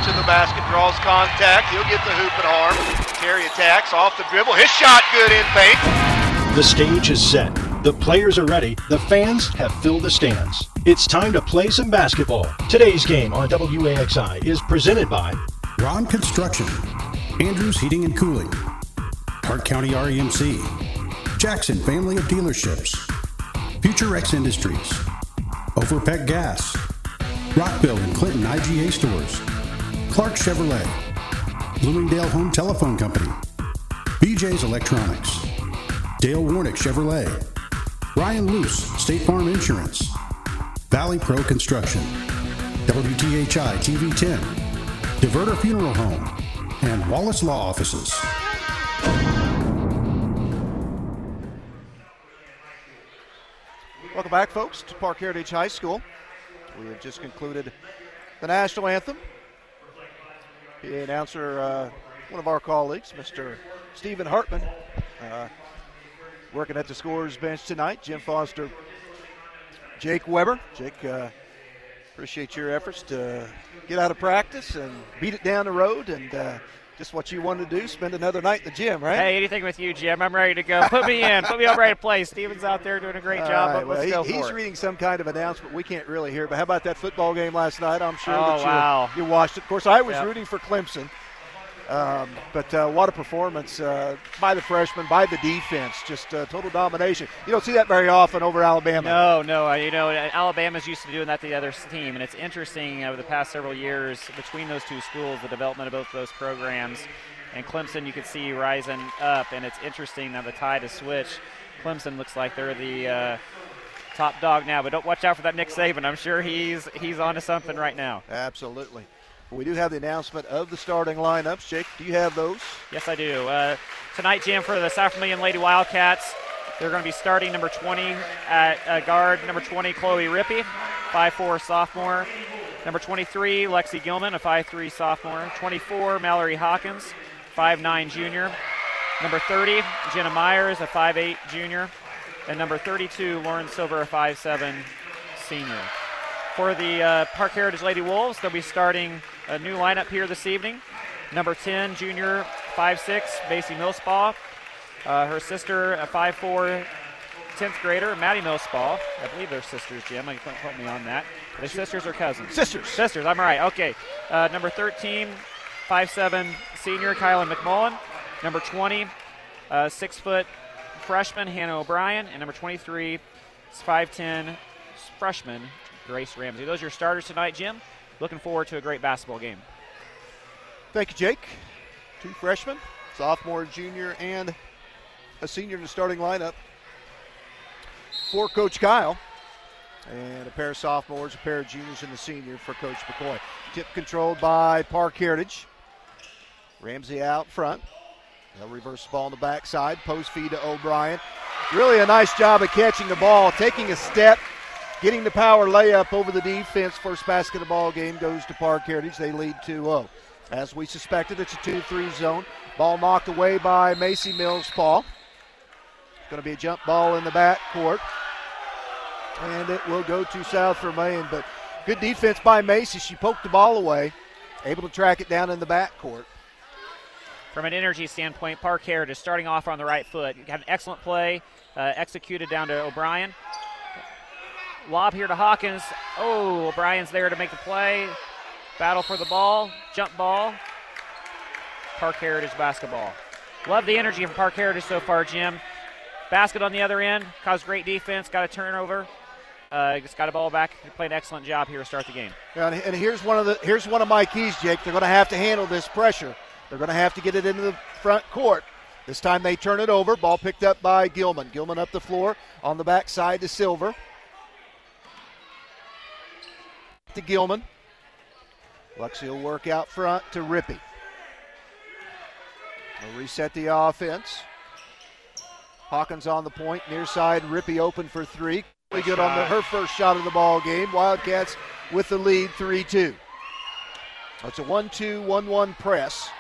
to the basket, draws contact. He'll get the hoop and arm. Terry attacks off the dribble. His shot good in paint. The stage is set. The players are ready. The fans have filled the stands. It's time to play some basketball. Today's game on WAXI is presented by Ron Construction, Andrews Heating and Cooling, Park County REMC, Jackson Family of Dealerships, FutureX Industries, Overpeck Gas, Rockville and Clinton IGA Stores, Clark Chevrolet, Bloomingdale Home Telephone Company, BJ's Electronics, Dale Warnick Chevrolet, Ryan Luce State Farm Insurance, Valley Pro Construction, WTHI TV10, Diverter Funeral Home, and Wallace Law Offices. Welcome back, folks, to Park Heritage High School. We have just concluded the national anthem. The announcer, one of our colleagues, Mr. Stephen Hartman, working at the scorer's bench tonight. Jim Foster, Jake Weber. Jake, appreciate your efforts to get out of practice and beat it down the road, and just what you wanted to do, spend another night in the gym, right? Hey, anything with you, Jim. I'm ready to go. Put me in. Put me all ready to play. Steven's out there doing a great job. Right, Let's go for it. He's reading some kind of announcement we can't really hear, but how about that football game last night? I'm sure you watched it. Of course, I was rooting for Clemson. But what a performance by the freshmen, by the defense, just total domination. You don't see that very often over Alabama. No. Alabama's used to doing that to the other team, and it's interesting over the past several years between those two schools, the development of both those programs. And Clemson, you can see rising up, and it's interesting now the tide has switched. Clemson looks like they're the top dog now, but don't watch out for that Nick Saban. I'm sure he's onto something right now. Absolutely. We do have the announcement of the starting lineups. Jake, do you have those? Yes, I do. Tonight, Jim, for the South Vermilion Lady Wildcats, they're going to be starting number 20 at guard. Number 20, Chloe Rippey, 5'4" sophomore. Number 23, Lexi Gilman, a 5'3" sophomore. 24, Mallory Hawkins, 5'9" junior. Number 30, Jenna Myers, a 5'8" junior. And number 32, Lauren Silver, a 5'7" senior. For the Park Heritage Lady Wolves, they'll be starting a new lineup here this evening. Number 10, junior, 5'6", Macy Millspaw. Her sister, a 5'4", 10th grader, Maddie Millspaw. I believe they're sisters, Jim. Don't quote me on that. Are they sisters or cousins? Sisters, I'm right. Okay. Number 13, 5'7", senior, Kylan McMullen. Number 20, 6-foot freshman, Hannah O'Brien. And number 23, 5'10", freshman, Grace Ramsey. Those are your starters tonight, Jim. Looking forward to a great basketball game. Thank you, Jake. Two freshmen, sophomore, junior, and a senior in the starting lineup for Coach Kyle. And a pair of sophomores, a pair of juniors, and the senior for Coach McCoy. Tip controlled by Park Heritage. Ramsey out front. They'll reverse the ball on the backside. Post feed to O'Brien. Really a nice job of catching the ball, taking a step, getting the power layup over the defense. First basket of the ball game goes to Park Heritage. They lead 2-0. As we suspected, it's a 2-3 zone. Ball knocked away by Macy Millspaw. Going to be a jump ball in the back court. And it will go to South Vermilion. But good defense by Macy. She poked the ball away, able to track it down in the back court. From an energy standpoint, Park Heritage is starting off on the right foot. You had an excellent play executed down to O'Brien. Lob here to Hawkins. Oh, O'Brien's there to make the play. Battle for the ball. Jump ball. Park Heritage basketball. Love the energy from Park Heritage so far, Jim. Basket on the other end. Caused great defense. Got a turnover. Just got a ball back. Played an excellent job here to start the game. Yeah, and here's one of my keys, Jake. They're going to have to handle this pressure. They're going to have to get it into the front court. This time they turn it over. Ball picked up by Gilman. Gilman up the floor on the backside to Silver. To Gilman. Lexi will work out front to Rippey. They'll reset the offense. Hawkins on the point, near side. Rippey open for three. Really good on her first shot of the ball game. Wildcats with the lead, 3-2. It's a 1-2-1-1 press.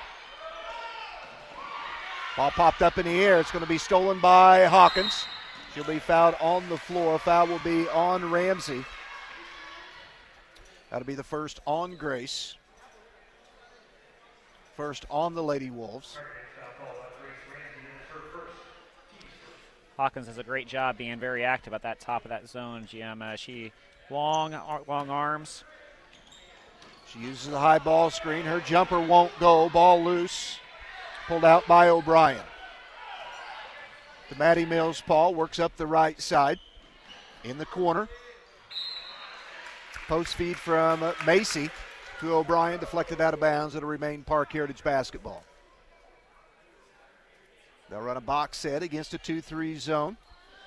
Ball popped up in the air. It's going to be stolen by Hawkins. She'll be fouled on the floor. Foul will be on Ramsey. That'll be the first on Grace. first on the Lady Wolves. Hawkins does a great job being very active at that top of that zone, Jim. She long arms. She uses the high ball screen. Her jumper won't go. Ball loose. Pulled out by O'Brien. To Maddie Mills. Paul works up the right side. In the corner. Post feed from Macy to O'Brien. Deflected out of bounds. It'll remain Park Heritage basketball. They'll run a box set against a 2-3 zone.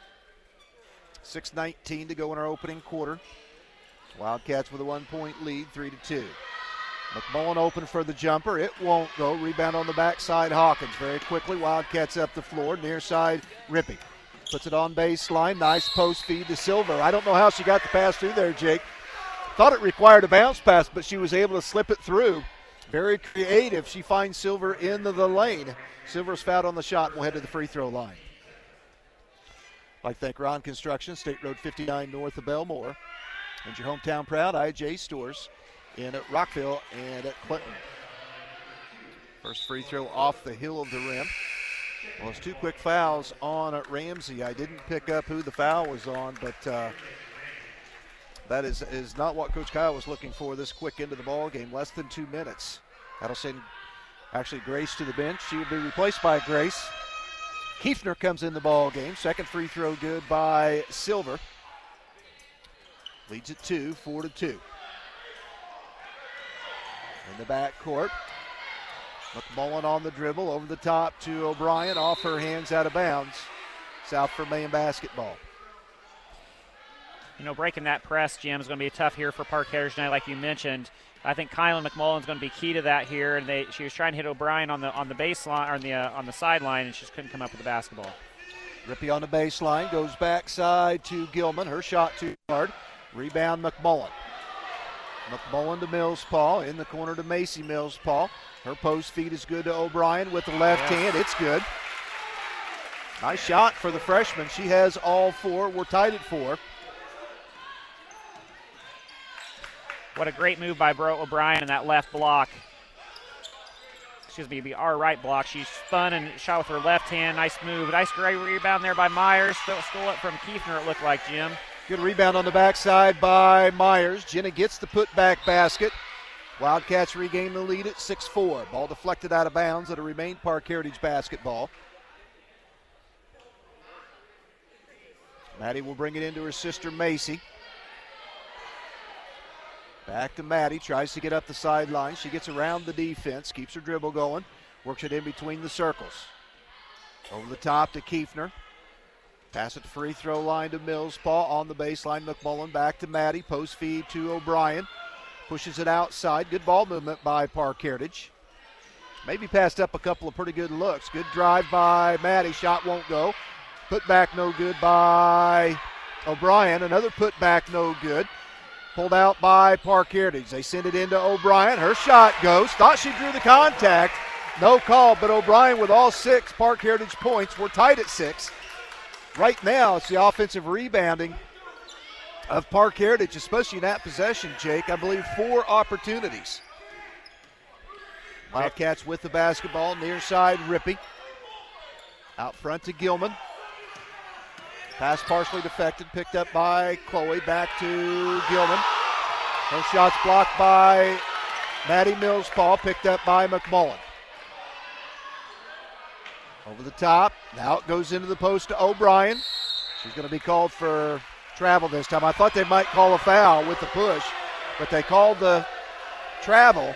6:19 to go in our opening quarter. Wildcats with a 1-point lead, 3-2. McMullen open for the jumper. It won't go. Rebound on the backside, Hawkins. Very quickly, Wildcats up the floor. Near side, Rippey. Puts it on baseline. Nice post feed to Silver. I don't know how she got the pass through there, Jake. Thought it required a bounce pass, but she was able to slip it through. Very creative. She finds Silver in the lane. Silver's fouled on the shot and will head to the free throw line. I'd like to thank Ron Construction, State Road 59 north of Belmore. And your hometown proud, IJ Stores in Rockville and at Clinton. First free throw off the heel of the rim. Well, it's 2 quick fouls on Ramsey. I didn't pick up who the foul was on, but that is not what Coach Kyle was looking for this quick into the ball game. Less than 2 minutes. That'll send actually Grace to the bench. She will be replaced by Grace. Kiefner comes in the ball game. Second free throw good by Silver. Leads at 2, 4-2. In the backcourt, McMullen on the dribble, over the top to O'Brien, off her hands, out of bounds. South Vermillion basketball. You know, breaking that press, Jim, is going to be tough here for Park Heritage tonight, like you mentioned. I think Kylan McMullen's going to be key to that here. And she was trying to hit O'Brien on the baseline or on the sideline, and she just couldn't come up with the basketball. Rippey on the baseline, goes backside to Gilman. Her shot too hard. Rebound McMullen. McMullen to Mills Paul. In the corner to Macy Mills Paul. Her post feed is good to O'Brien with the left hand. It's good. Nice shot for the freshman. She has all 4. We're tied at 4. What a great move by O'Brien in that left block. Excuse me, our right block. She spun and shot with her left hand. Nice move. Nice great rebound there by Myers. Stole it from Kiefner, it looked like, Jim. Good rebound on the backside by Myers. Jenna gets the putback basket. Wildcats regain the lead at 6-4. Ball deflected out of bounds. It'll remain Park Heritage basketball. Maddie will bring it into her sister Macy. Back to Maddie, tries to get up the sideline. She gets around the defense, keeps her dribble going, works it in between the circles. Over the top to Kiefner. Pass it to free throw line to Mills Paul on the baseline. McMullen back to Maddie. Post feed to O'Brien. Pushes it outside. Good ball movement by Park Heritage. Maybe passed up a couple of pretty good looks. Good drive by Maddie. Shot won't go. Put back no good by O'Brien. Another put back no good. Pulled out by Park Heritage. They send it into O'Brien. Her shot goes. Thought she drew the contact. No call, but O'Brien with all 6 Park Heritage points. We're tied at 6. Right now, it's the offensive rebounding of Park Heritage, especially in that possession, Jake. I believe 4 opportunities. Wildcats with the basketball, near side, Rippey. Out front to Gilman. Pass partially deflected, picked up by Chloe, back to Gilman. Her shot's blocked by Maddie Mills Paul, picked up by McMullen. Over the top. Now it goes into the post to O'Brien. She's going to be called for travel this time. I thought they might call a foul with the push, but they called the travel.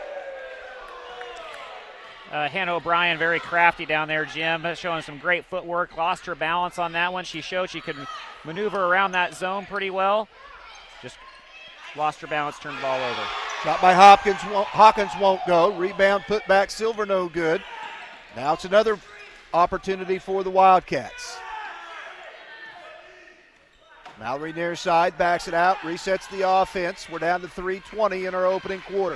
Hannah O'Brien, very crafty down there, Jim, showing some great footwork. Lost her balance on that one. She showed she could maneuver around that zone pretty well. Just lost her balance, turned the ball over. Shot by Hopkins. Hawkins won't go. Rebound put back. Silver no good. Now it's another opportunity for the Wildcats. Mallory near side, backs it out, resets the offense. We're down to 3:20 in our opening quarter.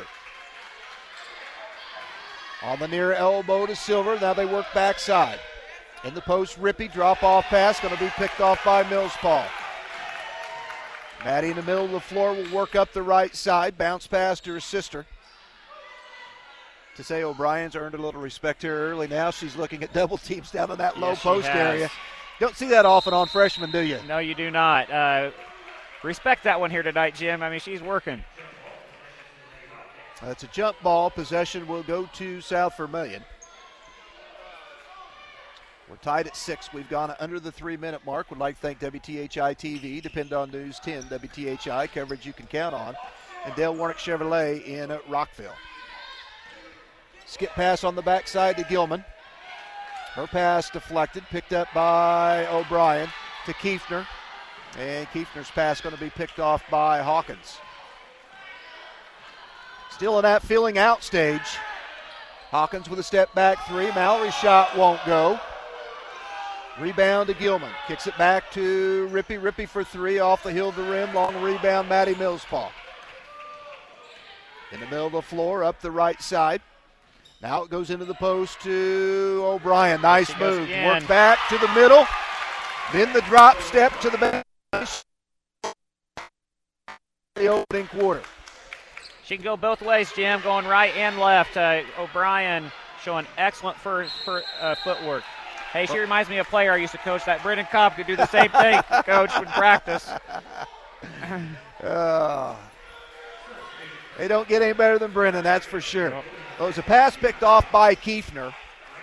On the near elbow to Silver. Now they work backside. In the post, Rippey, drop-off pass, going to be picked off by Mills Paul. Maddie in the middle of the floor will work up the right side. Bounce pass to her sister. Say O'Brien's earned a little respect here early. Now she's looking at double teams down in that low Yes, she post has. area. Don't see that often on freshmen, do you? No, you do not. Respect that one here tonight, Jim. I mean, she's working. That's a jump ball. Possession will go to South Vermilion. We're tied at 6. We've gone under the 3-minute mark. Would like to thank WTHI TV, Depend on News 10, WTHI, coverage you can count on, and Dale Warnick Chevrolet in Rockville. Skip pass on the backside to Gilman. Her pass deflected, picked up by O'Brien to Kiefner. And Kiefner's pass going to be picked off by Hawkins. Still in that feeling out stage. Hawkins with a step back 3. Mallory's shot won't go. Rebound to Gilman. Kicks it back to Rippey. Rippey for 3 off the hill of the rim. Long rebound, Maddie Millspaw. In the middle of the floor, up the right side. Now it goes into the post to O'Brien. Nice move. Work back to the middle. Then the drop step to the bench. The opening quarter. She can go both ways, Jim, going right and left. O'Brien showing excellent footwork. Hey, she reminds me of a player I used to coach. That Brendan Cobb could do the same thing, coach, in practice. They don't get any better than Brendan, that's for sure. It was a pass picked off by Kiefner.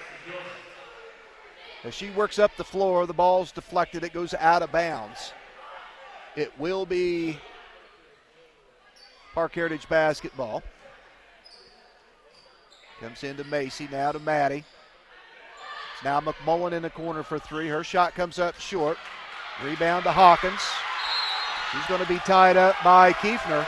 As she works up the floor, the ball's deflected. It goes out of bounds. It will be Park Heritage basketball. Comes into Macy, now to Maddie. It's now McMullen in the corner for 3. Her shot comes up short. Rebound to Hawkins. She's going to be tied up by Kiefner.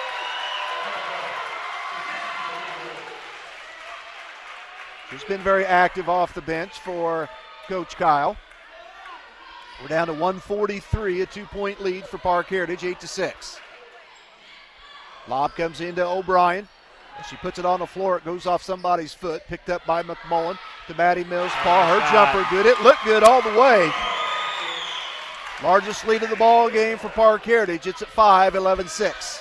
She's been very active off the bench for Coach Kyle. We're down to 143, a 2-point lead for Park Heritage, 8-6. Lob comes into O'Brien. As she puts it on the floor, it goes off somebody's foot. Picked up by McMullen to Maddie Millspaw. Her jumper good. It looked good all the way. Largest lead of the ball game for Park Heritage. It's at 5, 11-6.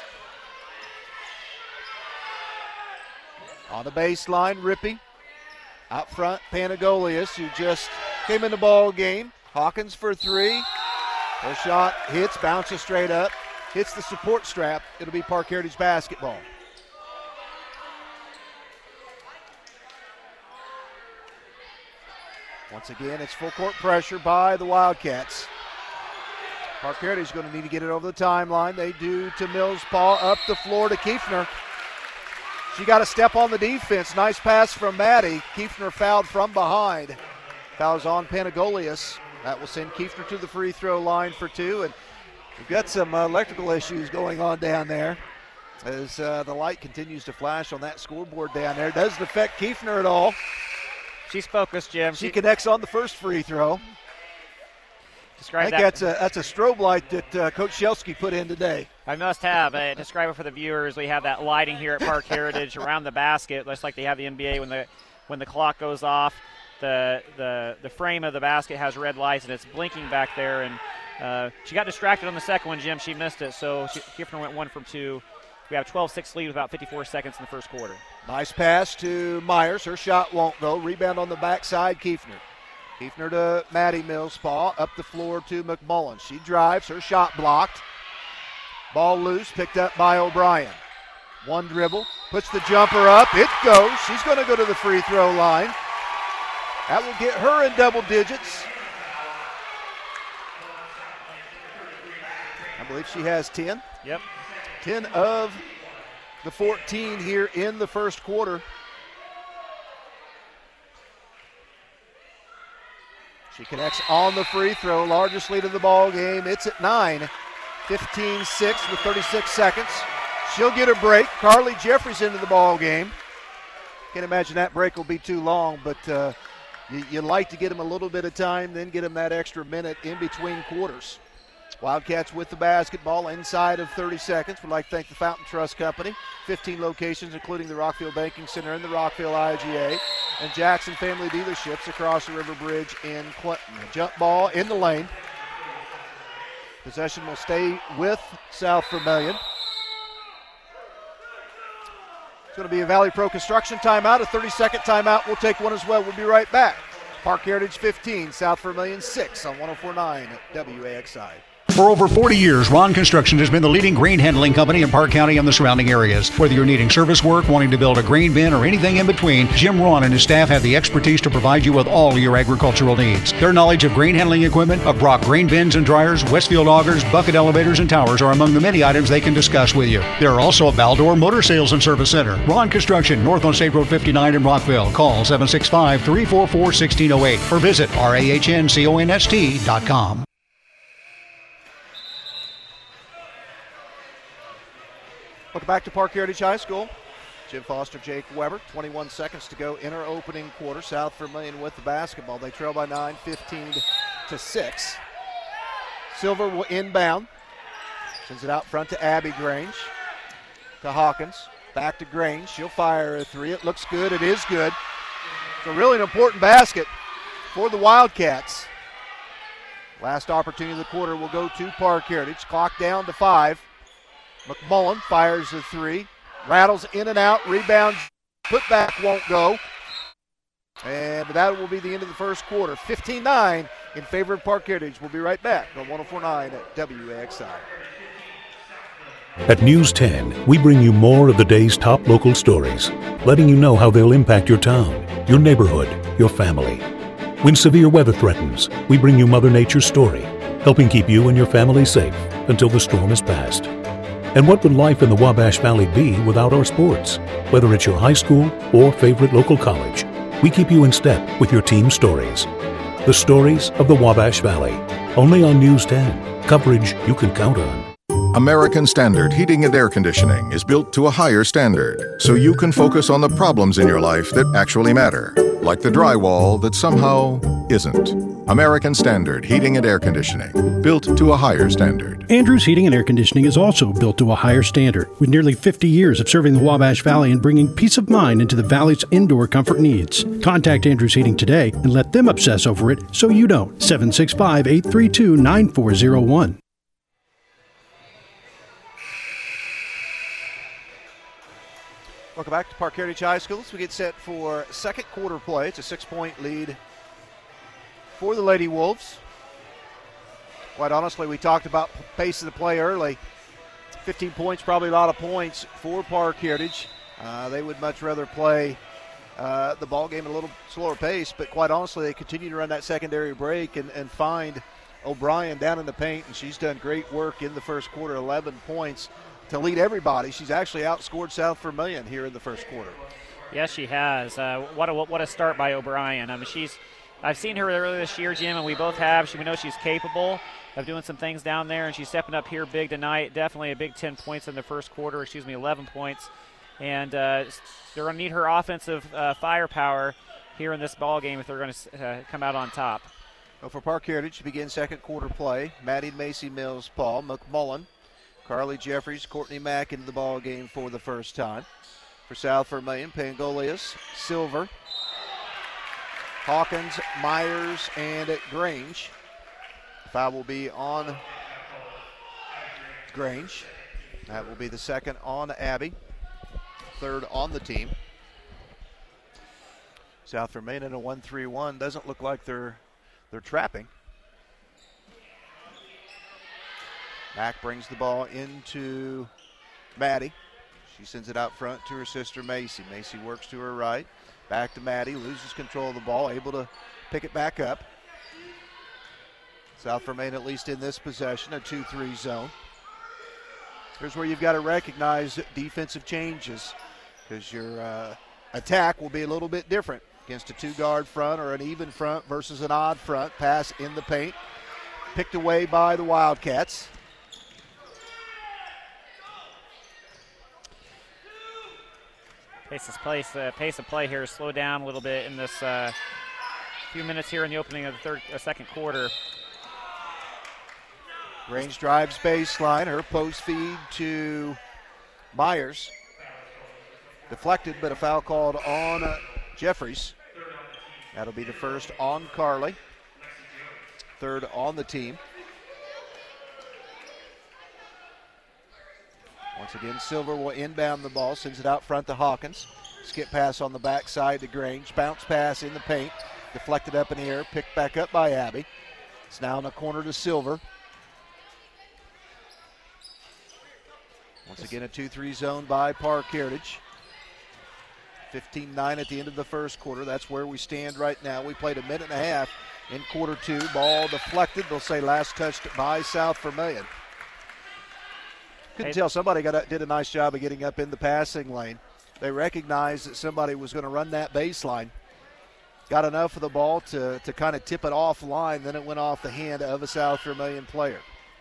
On the baseline, Rippey. Out front, Panagolius, who just came in the ball game. Hawkins for 3. Her shot hits, bounces straight up, hits the support strap. It'll be Park Heritage basketball. Once again, it's full court pressure by the Wildcats. Park Heritage is going to need to get it over the timeline. They do to Millspaw, up the floor to Kiefner. She got a step on the defense. Nice pass from Maddie. Kiefner fouled from behind. Fouls on Panagolius. That will send Kiefner to the free throw line for 2. And we've got some electrical issues going on down there as the light continues to flash on that scoreboard down there. Doesn't affect Kiefner at all. She's focused, Jim. She connects on the first free throw. I think that's a strobe light that Coach Shelsky put in today. I must have. Describe it for the viewers. We have that lighting here at Park Heritage around the basket, just like they have the NBA when the clock goes off. The frame of the basket has red lights, and it's blinking back there. And she got distracted on the second one, Jim. She missed it, so Kiefner went 1 from 2. We have a 12-6 lead with about 54 seconds in the first quarter. Nice pass to Myers. Her shot won't go. Rebound on the backside, Kiefner. Kiefner to Maddie Millspaw. Up the floor to McMullen. She drives. Her shot blocked. Ball loose. Picked up by O'Brien. One dribble. Puts the jumper up. It goes. She's going to go to the free throw line. That will get her in double digits. I believe she has 10. Yep. 10 of the 14 here in the first quarter. She connects on the free throw. Largest lead of the ball game. It's at 9. 15-6 with 36 seconds. She'll get a break. Carly Jeffries into the ball game. Can't imagine that break will be too long, but you like to get them a little bit of time, then get them that extra minute in between quarters. Wildcats with the basketball inside of 30 seconds. We'd like to thank the Fountain Trust Company, 15 locations, including the Rockville Banking Center and the Rockville IGA, and Jackson Family Dealerships across the River Bridge in Clinton. A jump ball in the lane. Possession will stay with South Vermilion. going to be a Valley Pro construction timeout, a 30-second timeout. We'll take one as well. We'll be right back. Park Heritage 15, South Vermillion 6 on 104.9 WAXI. For over 40 years, Ron Construction has been the leading grain handling company in Park County and the surrounding areas. Whether you're needing service work, wanting to build a grain bin, or anything in between, Jim Ron and his staff have the expertise to provide you with all your agricultural needs. Their knowledge of grain handling equipment, of Brock grain bins and dryers, Westfield augers, bucket elevators, and towers are among the many items they can discuss with you. They're also a Baldor Motor Sales and Service Center. Ron Construction, north on State Road 59 in Rockville. Call 765-344-1608 or visit rahnconst.com. Welcome back to Park Heritage High School. Jim Foster, Jake Weber, 21 seconds to go in our opening quarter. South Vermillion with the basketball. They trail by 9, 15-6. Silver will inbound. Sends it out front to Abby Grange. To Hawkins. Back to Grange. She'll fire a three. It looks good. It is good. It's a really an important basket for the Wildcats. Last opportunity of the quarter will go to Park Heritage. Clock down to 5. McMullen fires a three, rattles in and out, rebounds, put back won't go. And that will be the end of the first quarter. 15-9 in favor of Park Heritage. We'll be right back on 104.9 at WAXI. At News 10, we bring you more of the day's top local stories, letting you know how they'll impact your town, your neighborhood, your family. When severe weather threatens, we bring you Mother Nature's story, helping keep you and your family safe until the storm is past. And what would life in the Wabash Valley be without our sports? Whether it's your high school or favorite local college, we keep you in step with your team stories. The stories of the Wabash Valley, only on News 10. Coverage you can count on. American Standard Heating and Air Conditioning is built to a higher standard, so you can focus on the problems in your life that actually matter, like the drywall that somehow isn't. American Standard Heating and Air Conditioning, built to a higher standard. Andrews Heating and Air Conditioning is also built to a higher standard, with nearly 50 years of serving the Wabash Valley and bringing peace of mind into the Valley's indoor comfort needs. Contact Andrews Heating today and let them obsess over it so you don't. 765-832-9401. Welcome back to Park Heritage High School as we get set for second quarter play. It's a 6-point lead for the Lady Wolves. Quite honestly, we talked about pace of the play early. 15 points, probably a lot of points for Park Heritage. They would much rather play the ball game at a little slower pace, but quite honestly, they continue to run that secondary break and find O'Brien down in the paint, and she's done great work in the first quarter, 11 points to lead everybody. She's actually outscored South Vermillion here in the first quarter. Yes, she has. What a start by O'Brien. I mean, I've seen her earlier this year, Jim, and we both have. We know she's capable of doing some things down there, and she's stepping up here big tonight. Definitely a big 10 points in the first quarter, 11 points. And they're going to need her offensive firepower here in this ball game if they're going to come out on top. Well, for Park Heritage to begin second quarter play, Maddie Macy Mills, Paul McMullen, Carly Jeffries, Courtney Mack into the ball game for the first time. For South Vermillion, Pangolius, Silver, Hawkins, Myers, and Grange. The foul will be on Grange. That will be the second on Abby, third on the team. South Vermillion in a 1-3-1. Doesn't look like they're trapping. Mack brings the ball into Maddie. She sends it out front to her sister Macy. Macy works to her right. Back to Maddie, loses control of the ball, able to pick it back up. South Vermillion, at least in this possession, a 2-3 zone. Here's where you've got to recognize defensive changes, because your attack will be a little bit different against a two-guard front or an even front versus an odd front. Pass in the paint, picked away by the Wildcats. Pace of play here is slowed down a little bit in this few minutes here in the opening of the second quarter. Grange drives baseline. Her post feed to Myers. Deflected, but a foul called on Jeffries. That'll be the first on Carly. Third on the team. Once again, Silver will inbound the ball, sends it out front to Hawkins. Skip pass on the backside to Grange. Bounce pass in the paint. Deflected up in the air, picked back up by Abby. It's now in the corner to Silver. Once again, a 2-3 zone by Park Heritage. 15-9 at the end of the first quarter. That's where we stand right now. We played a minute and a half in quarter two. Ball deflected. They'll say last touched by South Vermilion. Couldn't tell. Somebody did a nice job of getting up in the passing lane. They recognized that somebody was going to run that baseline. Got enough of the ball to kind of tip it offline. Then it went off the hand of a South Vermilion player.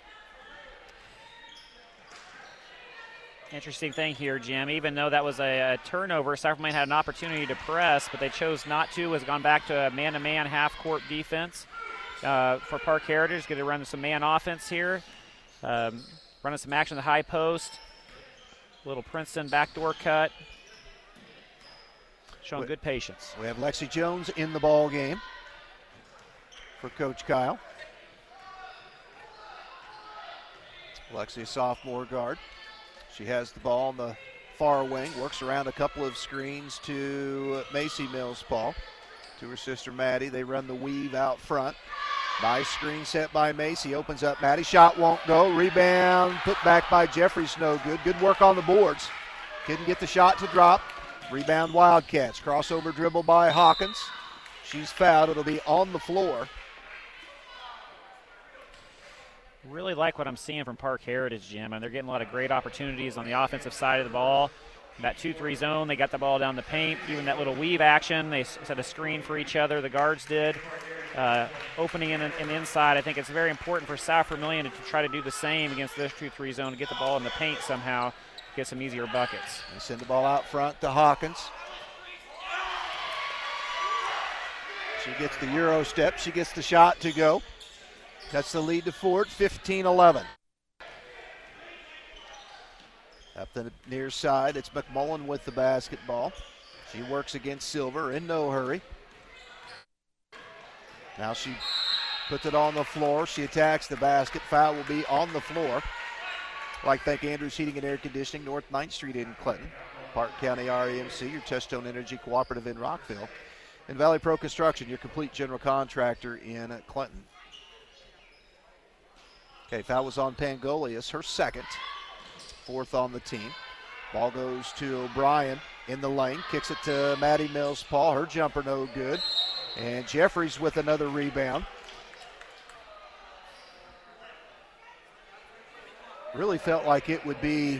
Interesting thing here, Jim. Even though that was a turnover, South Vermilion had an opportunity to press, but they chose not to. Has gone back to a man-to-man half-court defense for Park Heritage. Going to run some man offense here. Running some action in the high post. Little Princeton backdoor cut. Showing good patience. We have Lexi Jones in the ball game for Coach Kyle. Lexi, a sophomore guard. She has the ball on the far wing, works around a couple of screens to Macy Mills-Paul, to her sister Maddie. They run the weave out front. Nice screen set by Macy, opens up Maddie. Shot won't go. Rebound put back by Jeffries, no good. Good work on the boards. Couldn't get the shot to drop. Rebound Wildcats. Crossover dribble by Hawkins. She's fouled. It'll be on the floor. Really like what I'm seeing from Park Heritage, Jim. And they're getting a lot of great opportunities on the offensive side of the ball. That 2-3 zone, they got the ball down the paint. Even that little weave action, they set a screen for each other. The guards did. Opening in inside, I think it's very important for South Vermilion to try to do the same against this 2-3 zone, to get the ball in the paint somehow, get some easier buckets. They send the ball out front to Hawkins. She gets the Euro step. She gets the shot to go. That's the lead to Fort, 15-11. Up the near side, it's McMullen with the basketball. She works against Silver in no hurry. Now she puts it on the floor. She attacks the basket. Foul will be on the floor. I'd like to thank Andrews Heating and Air Conditioning, North 9th Street in Clinton. Park County REMC, your Touchstone Energy Cooperative in Rockville. And Valley Pro Construction, your complete general contractor in Clinton. Okay, foul was on Pangolius, her second. Fourth on the team. Ball goes to O'Brien in the lane. Kicks it to Maddie Mills-Paul. Her jumper no good. And Jeffries with another rebound. Really felt like it would be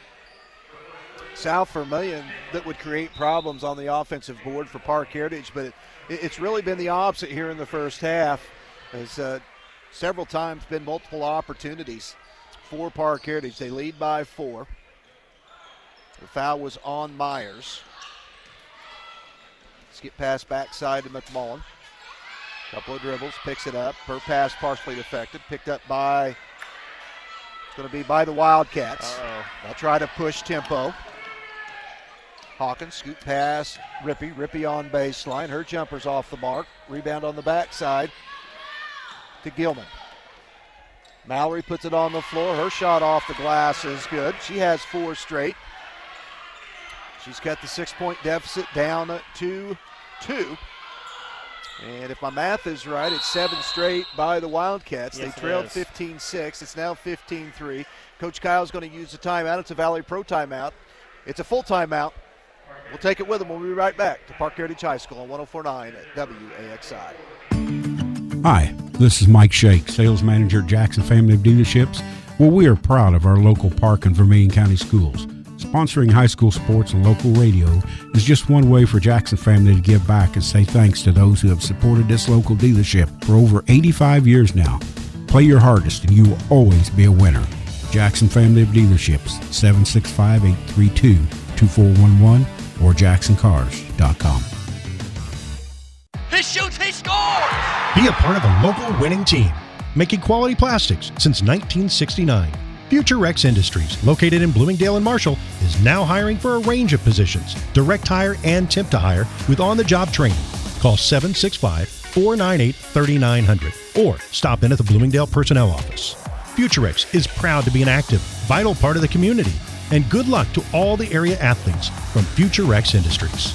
South Vermilion that would create problems on the offensive board for Park Heritage, but it's really been the opposite here in the first half. As several times been multiple opportunities for Park Heritage. They lead by 4. The foul was on Myers. Skip pass backside to McMullen. Couple of dribbles, picks it up. Her pass partially deflected. Picked up by, it's going to be by the Wildcats. They'll try to push tempo. Hawkins, scoop pass, Rippey. Rippey on baseline. Her jumper's off the mark. Rebound on the backside to Gilman. Mallory puts it on the floor. Her shot off the glass is good. She has 4 straight. She's cut the 6-point deficit down to 2. And if my math is right, it's 7 straight by the Wildcats. Yes, they trailed 15-6. It's now 15-3. Coach Kyle's going to use the timeout. It's a Valley Pro timeout. It's a full timeout. We'll take it with him. We'll be right back to Park Heritage High School on 104.9 at WAXI. Hi, this is Mike Shake, Sales Manager at Jackson Family of Dealerships. Well, we are proud of our local Park and Vermilion County schools. Sponsoring high school sports and local radio is just one way for Jackson Family to give back and say thanks to those who have supported this local dealership for over 85 years now. Play your hardest and you will always be a winner. Jackson Family of Dealerships, 765-832-2411 or jacksoncars.com. He shoots, he scores! Be a part of a local winning team, making quality plastics since 1969. Future Rex Industries, located in Bloomingdale and Marshall, is now hiring for a range of positions, direct hire and temp to hire with on-the-job training. Call 765-498-3900 or stop in at the Bloomingdale Personnel Office. Future Rex is proud to be an active, vital part of the community. And good luck to all the area athletes from Future X Industries.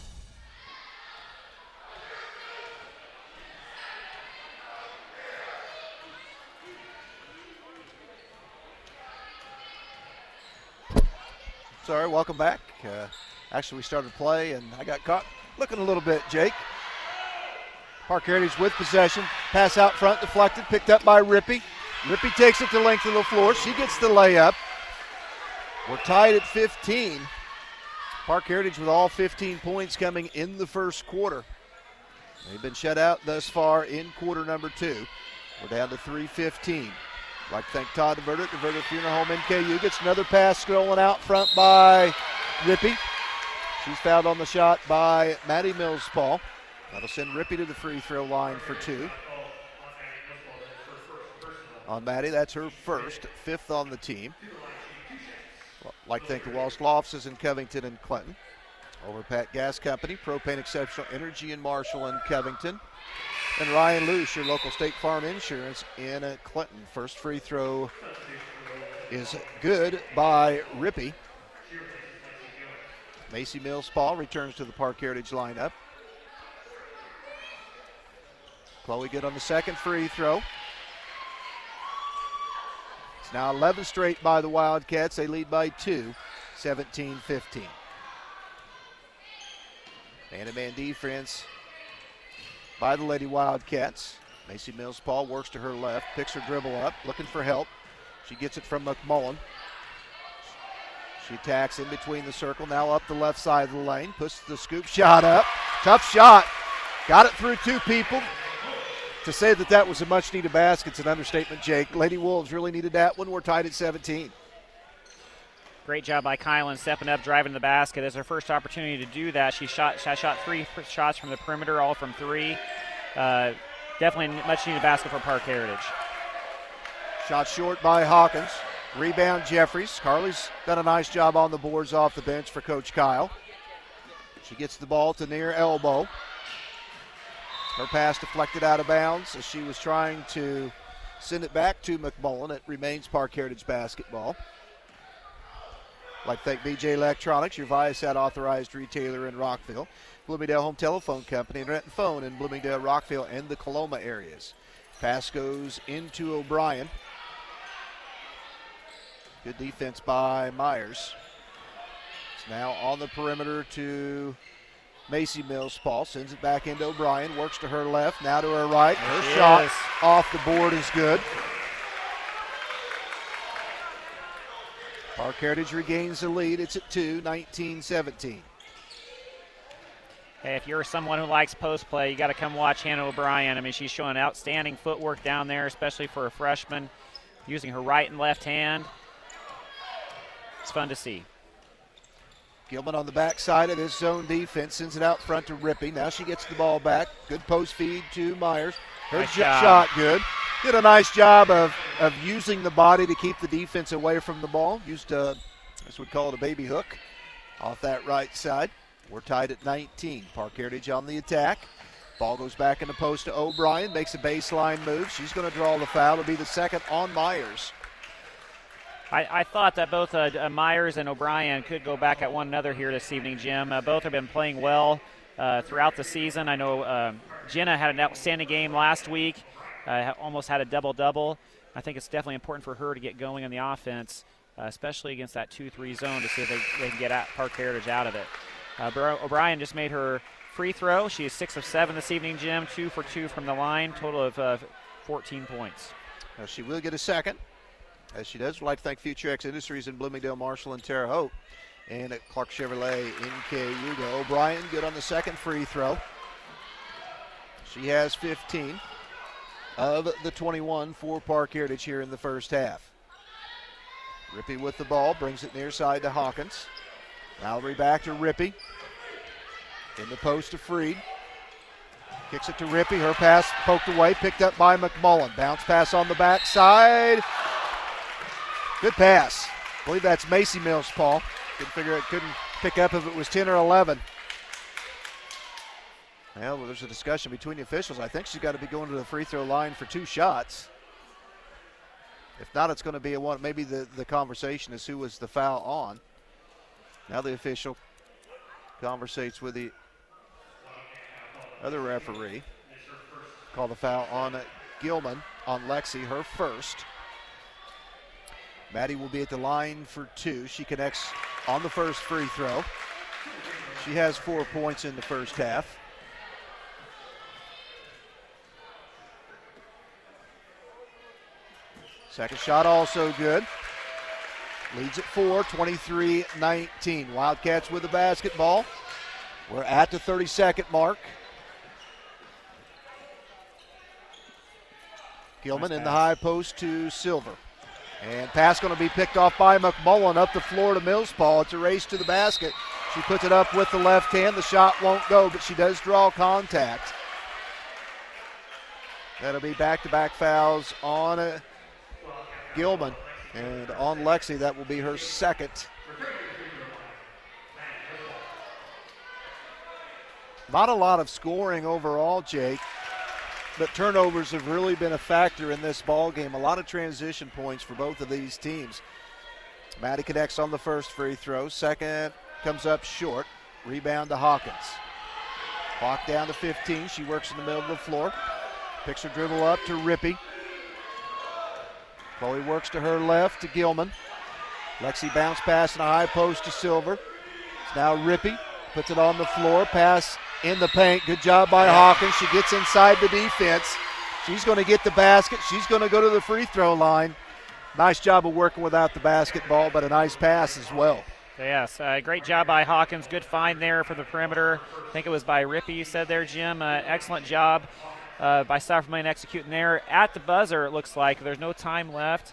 Sorry, welcome back. Actually, we started play, and I got caught looking a little bit, Jake. Park Heritage with possession. Pass out front, deflected, picked up by Rippey. Rippey takes it to length of the floor. She gets the layup. We're tied at 15. Park Heritage with all 15 points coming in the first quarter. They've been shut out thus far in quarter number 2. We're down to 3:15. I'd like to thank Todd DeVerter, DeVerter Funeral Home NKU. Gets another pass scrolling out front by Rippey. She's fouled on the shot by Maddie Mills-Paul. That'll send Rippey to the free throw line for 2. On Maddie, that's her first, 5th on the team. I'd like to thank the Walsh Law Offices in Covington and Clinton. Overpat Gas Company, Propane Exceptional Energy in Marshall and Covington. And Ryan Luce, your local State Farm Insurance in Clinton. First free throw is good by Rippey. Macy Mills-Paul returns to the Park Heritage lineup. Chloe good on the second free throw. It's now 11 straight by the Wildcats. They lead by 2, 17-15. Man-to-man defense by the Lady Wildcats. Macy Mills-Paul works to her left, picks her dribble up, looking for help. She gets it from McMullen. She attacks in between the circle, now up the left side of the lane, puts the scoop shot up. Tough shot. Got it through 2 people. To say that was a much-needed basket is an understatement, Jake. Lady Wolves really needed that one. We're tied at 17. Great job by Kylan stepping up, driving the basket. It's her first opportunity to do that. She shot 3 shots from the perimeter, all from 3. Definitely much-needed basket for Park Heritage. Shot short by Hawkins. Rebound Jeffries. Carly's done a nice job on the boards off the bench for Coach Kyle. She gets the ball to near elbow. Her pass deflected out of bounds as she was trying to send it back to McMullen. It remains Park Heritage basketball. I'd like to thank BJ Electronics, your Viasat authorized retailer in Rockville. Bloomingdale Home Telephone Company, internet and phone in Bloomingdale, Rockville, and the Coloma areas. Pass goes into O'Brien. Good defense by Myers. It's now on the perimeter to Macy Mills-Paul. Sends it back into O'Brien. Works to her left. Now to her right. Her shot off the board is good. Park Heritage regains the lead. It's at 2, 19-17. Hey, if you're someone who likes post play, you got to come watch Hannah O'Brien. I mean, she's showing outstanding footwork down there, especially for a freshman, using her right and left hand. It's fun to see. Gilman on the backside of this zone defense, sends it out front to Rippey. Now she gets the ball back. Good post feed to Myers. Her nice shot good. Did a nice job of using the body to keep the defense away from the ball. Used a, as we'd call it, a baby hook off that right side. We're tied at 19. Park Heritage on the attack. Ball goes back in the post to O'Brien. Makes a baseline move. She's going to draw the foul. It'll be the second on Myers. I thought that both Myers and O'Brien could go back at one another here this evening, Jim. Both have been playing well throughout the season. I know Jenna had an outstanding game last week, almost had a double-double. I think it's definitely important for her to get going on the offense, especially against that 2-3 zone, to see if they can get Park Heritage out of it. O'Brien just made her free throw. She is 6 of 7 this evening, Jim, 2 for 2 from the line, total of 14 points. Now she will get a second. As she does, we'd like to thank Future X Industries in Bloomingdale, Marshall, and Terre Haute. And at Clark Chevrolet in Cayuga. O'Brien good on the second free throw. She has 15 of the 21 for Park Heritage here in the first half. Rippey with the ball, brings it near side to Hawkins. Mallory back to Rippey. In the post to Freed. Kicks it to Rippey. Her pass poked away, picked up by McMullen. Bounce pass on the backside. Good pass. I believe that's Macy Mills-Paul. Couldn't pick up if it was 10 or 11. Well, there's a discussion between the officials. I think she's got to be going to the free throw line for 2 shots. If not, it's going to be a one. Maybe the conversation is who was the foul on. Now the official conversates with the other referee. Call the foul on Gilman, on Lexi, her first. Maddie will be at the line for 2. She connects on the first free throw. She has 4 points in the first half. Second shot also good. Leads at 4, 23-19. Wildcats with the basketball. We're at the 30-second mark. Gilman in the high post to Silver. And pass going to be picked off by McMullen up the floor to Millspaw. It's a race to the basket. She puts it up with the left hand. The shot won't go, but she does draw contact. That'll be back-to-back fouls on Gilman. And on Lexi, that will be her second. Not a lot of scoring overall, Jake, but turnovers have really been a factor in this ball game. A lot of transition points for both of these teams. Maddie connects on the first free throw. Second comes up short. Rebound to Hawkins. Clock down to 15. She works in the middle of the floor. Picks her dribble up to Rippey. Chloe works to her left to Gilman. Lexi bounce pass in a high post to Silver. It's now Rippey. Puts it on the floor. Pass in the paint. Good job by Hawkins. She gets inside the defense. She's going to get the basket. She's going to go to the free throw line. Nice job of working without the basketball, but a nice pass as well. Yes, great job by Hawkins. Good find there for the perimeter. I think it was by Rippey, you said there, Jim. Excellent job by South Vermillion executing there. At the buzzer, it looks like. There's no time left.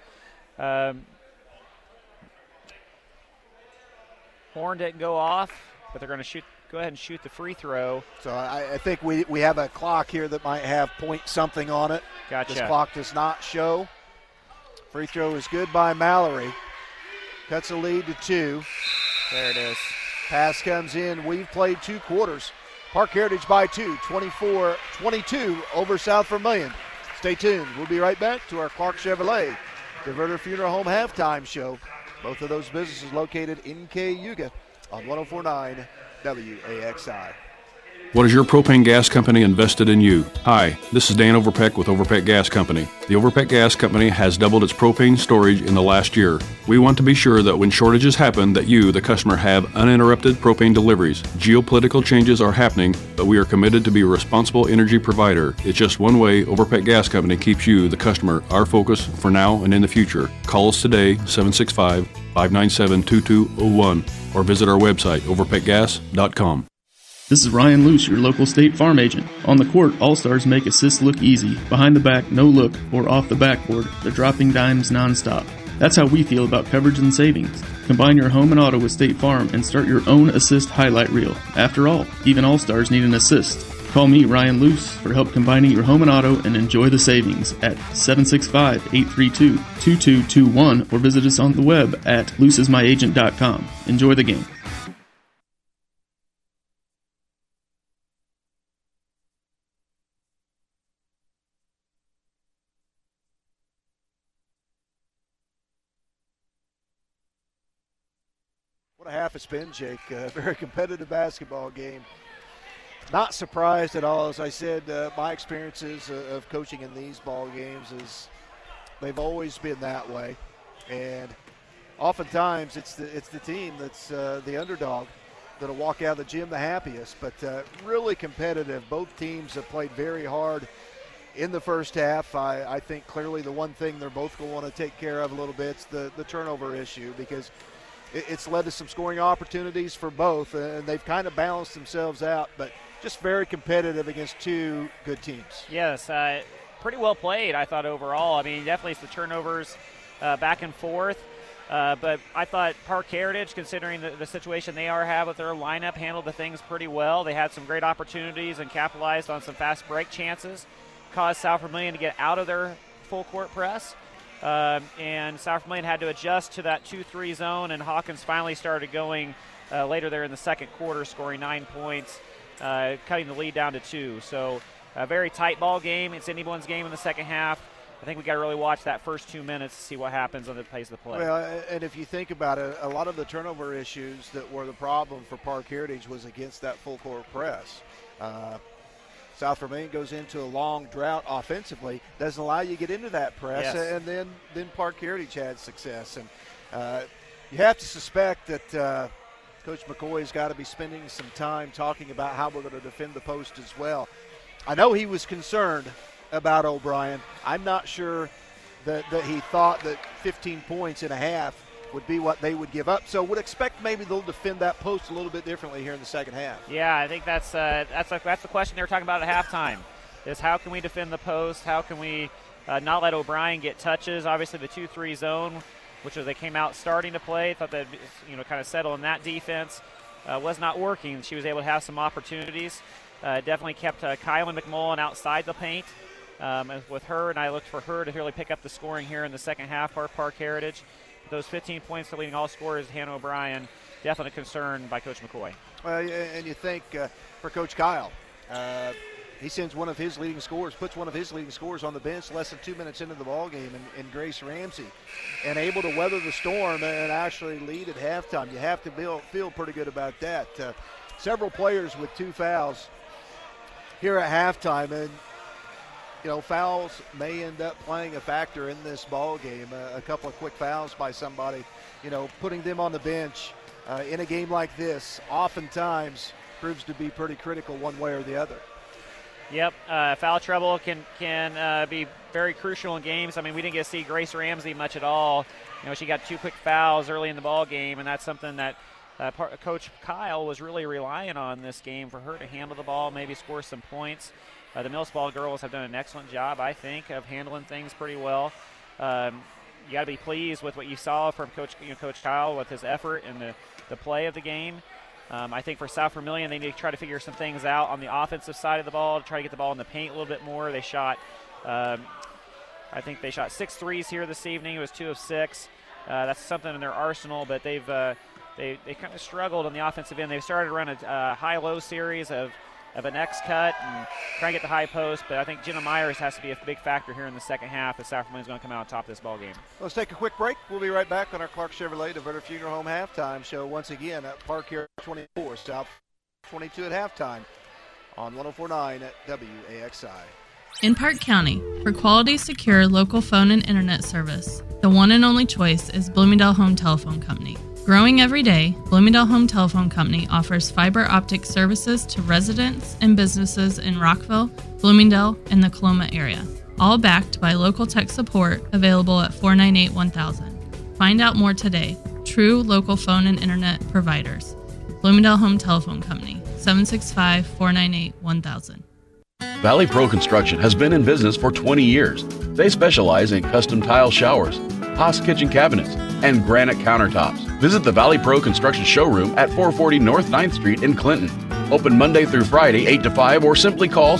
Horn didn't go off, but they're going to go ahead and shoot the free throw. So I think we have a clock here that might have point something on it. Gotcha. This clock does not show. Free throw is good by Mallory. Cuts a lead to 2. There it is. Pass comes in. We've played 2 quarters. Park Heritage by 2, 24-22 over South Vermillion. Stay tuned. We'll be right back to our Clark Chevrolet Diverter Funeral Home halftime show. Both of those businesses located in Cayuga on 104.9 WAXI. What has your propane gas company invested in you? Hi, this is Dan Overpeck with Overpeck Gas Company. The Overpeck Gas Company has doubled its propane storage in the last year. We want to be sure that when shortages happen that you, the customer, have uninterrupted propane deliveries. Geopolitical changes are happening, but we are committed to be a responsible energy provider. It's just one way Overpeck Gas Company keeps you, the customer, our focus for now and in the future. Call us today, 765-597-2201, or visit our website, overpeckgas.com. This is Ryan Luce, your local State Farm agent. On the court, All-Stars make assists look easy. Behind the back, no look, or off the backboard, they're dropping dimes nonstop. That's how we feel about coverage and savings. Combine your home and auto with State Farm and start your own assist highlight reel. After all, even All-Stars need an assist. Call me, Ryan Luce, for help combining your home and auto and enjoy the savings at 765-832-2221 or visit us on the web at lucesmyagent.com. Enjoy the game. What a half it's been, Jake. A very competitive basketball game. Not surprised at all. As I said, my experiences of coaching in these ball games is they've always been that way. And oftentimes it's the team that's the underdog that'll walk out of the gym the happiest. But really competitive. Both teams have played very hard in the first half. I think clearly the one thing they're both going to want to take care of a little bit is the turnover issue, because it's led to some scoring opportunities for both, and they've kind of balanced themselves out, but just very competitive against 2 good teams. Yes, pretty well played, I thought, overall. I mean, definitely it's the turnovers back and forth, but I thought Park Heritage, considering the situation they have with their lineup, handled the things pretty well. They had some great opportunities and capitalized on some fast break chances, caused South Vermillion to get out of their full court press. And South Vermillion had to adjust to that 2-3 zone, and Hawkins finally started going later there in the second quarter, scoring 9 points, cutting the lead down to 2. So a very tight ball game. It's anyone's game in the second half. I think we got to really watch that first 2 minutes to see what happens on the pace of the play. Well, and if you think about it, a lot of the turnover issues that were the problem for Park Heritage was against that full court press. South Vermillion goes into a long drought offensively, doesn't allow you to get into that press, Yes. and then Park Heritage had success. And you have to suspect that Coach McCoy's got to be spending some time talking about how we're going to defend the post as well. I know he was concerned about O'Brien. I'm not sure that he thought that 15 points and a half would be what they would give up. So would expect maybe they'll defend that post a little bit differently here in the second half. Yeah, I think that's the question they were talking about at halftime, is how can we defend the post? How can we not let O'Brien get touches? Obviously the 2-3 zone, which was they came out starting to play, thought they'd kind of settle in that defense, was not working. She was able to have some opportunities. Definitely kept Kylan McMullen outside the paint with her, and I looked for her to really pick up the scoring here in the second half for Park Heritage. Those 15 points to leading all scorers, Hannah O'Brien, definitely a concern by Coach McCoy. Well, and you think for Coach Kyle, he sends one of his leading scorers, puts one of his leading scorers on the bench less than 2 minutes into the ball game, and Grace Ramsey, and able to weather the storm and actually lead at halftime. You have to feel pretty good about that. Several players with 2 fouls here at halftime, and fouls may end up playing a factor in this ball game. A couple of quick fouls by somebody, putting them on the bench in a game like this oftentimes proves to be pretty critical one way or the other. Yep, foul trouble can be very crucial in games. I mean, we didn't get to see Grace Ramsey much at all. She got 2 quick fouls early in the ball game, and that's something that Coach Kyle was really relying on this game for her to handle the ball, maybe score some points. The Millsball girls have done an excellent job, I think, of handling things pretty well. You got to be pleased with what you saw from Coach Kyle with his effort and the play of the game. I think for South Vermillion, they need to try to figure some things out on the offensive side of the ball to try to get the ball in the paint a little bit more. They shot, I think they shot 6 threes here this evening. It was 2 of 6. That's something in their arsenal, but they kind of struggled on the offensive end. They've started to run a high-low series of an X cut and try to get the high post, but I think Jenna Myers has to be a big factor here in the second half if South Vermillion's going to come out on top of this ball game. Let's take a quick break. We'll be right back on our Clark Chevrolet Diverter Funeral Home halftime show once again at Park here 24, South 22 at halftime on 104.9 at WAXI. In Park County, for quality, secure local phone and internet service, the one and only choice is Bloomingdale Home Telephone Company. Growing every day, Bloomingdale Home Telephone Company offers fiber optic services to residents and businesses in Rockville, Bloomingdale, and the Coloma area, all backed by local tech support available at 498-1000. Find out more today. True local phone and internet providers. Bloomingdale Home Telephone Company, 765-498-1000. Valley Pro Construction has been in business for 20 years. They specialize in custom tile showers, Haas kitchen cabinets, and granite countertops. Visit the Valley Pro Construction showroom at 440 North 9th Street in Clinton. Open Monday through Friday 8 to 5 or simply call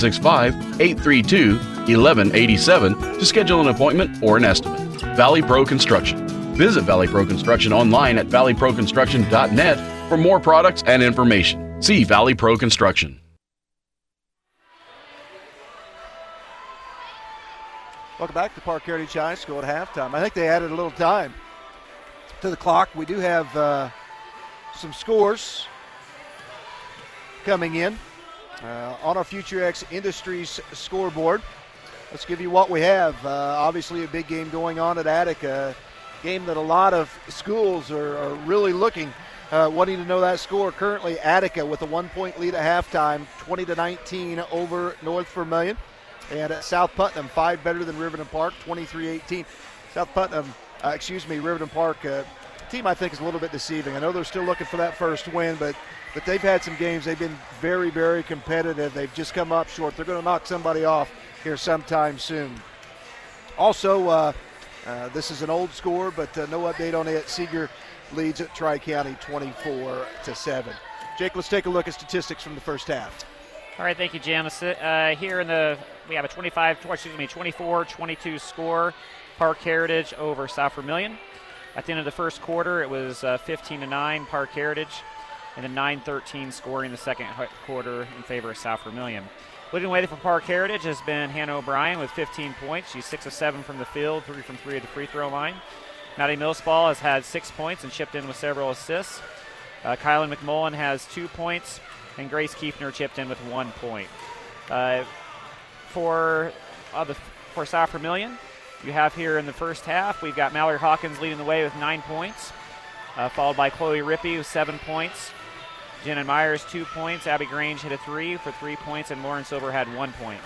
765-832-1187 to schedule an appointment or an estimate. Valley Pro Construction. Visit Valley Pro Construction online at valleyproconstruction.net for more products and information. See Valley Pro Construction. Welcome back to Park Heritage High School at halftime. I think they added a little time to the clock. We do have some scores coming in on our Future X Industries scoreboard. Let's give you what we have. Obviously a big game going on at Attica, a game that a lot of schools are really looking, wanting to know that score. Currently Attica with a 1-point lead at halftime, 20-19 over North Vermillion. And at South Putnam, 5 better than Riverton Park, 23-18. Riverton Park team I think is a little bit deceiving. I know they're still looking for that first win, but they've had some games. They've been very, very competitive. They've just come up short. They're going to knock somebody off here sometime soon. Also, this is an old score, but no update on it. Seeger leads at Tri-County 24-7. Jake, let's take a look at statistics from the first half. All right, thank you, Jim. Here we have a 24-22 score, Park Heritage over South Vermillion. At the end of the first quarter, it was 15-9 Park Heritage, and then 9-13 scoring the second quarter in favor of South Vermillion. Leading the way for Park Heritage has been Hannah O'Brien with 15 points. She's 6 of 7 from the field, 3 from 3 at the free throw line. Maddie Millsball has had 6 points and chipped in with several assists. Kylan McMullen has 2 points, and Grace Kiefner chipped in with 1 point. For South Vermilion, you have here in the first half, we've got Mallory Hawkins leading the way with 9 points, followed by Chloe Rippey with 7 points. Jenna Myers, 2 points. Abby Grange hit a 3 for 3 points, and Lauren Silver had 1 point.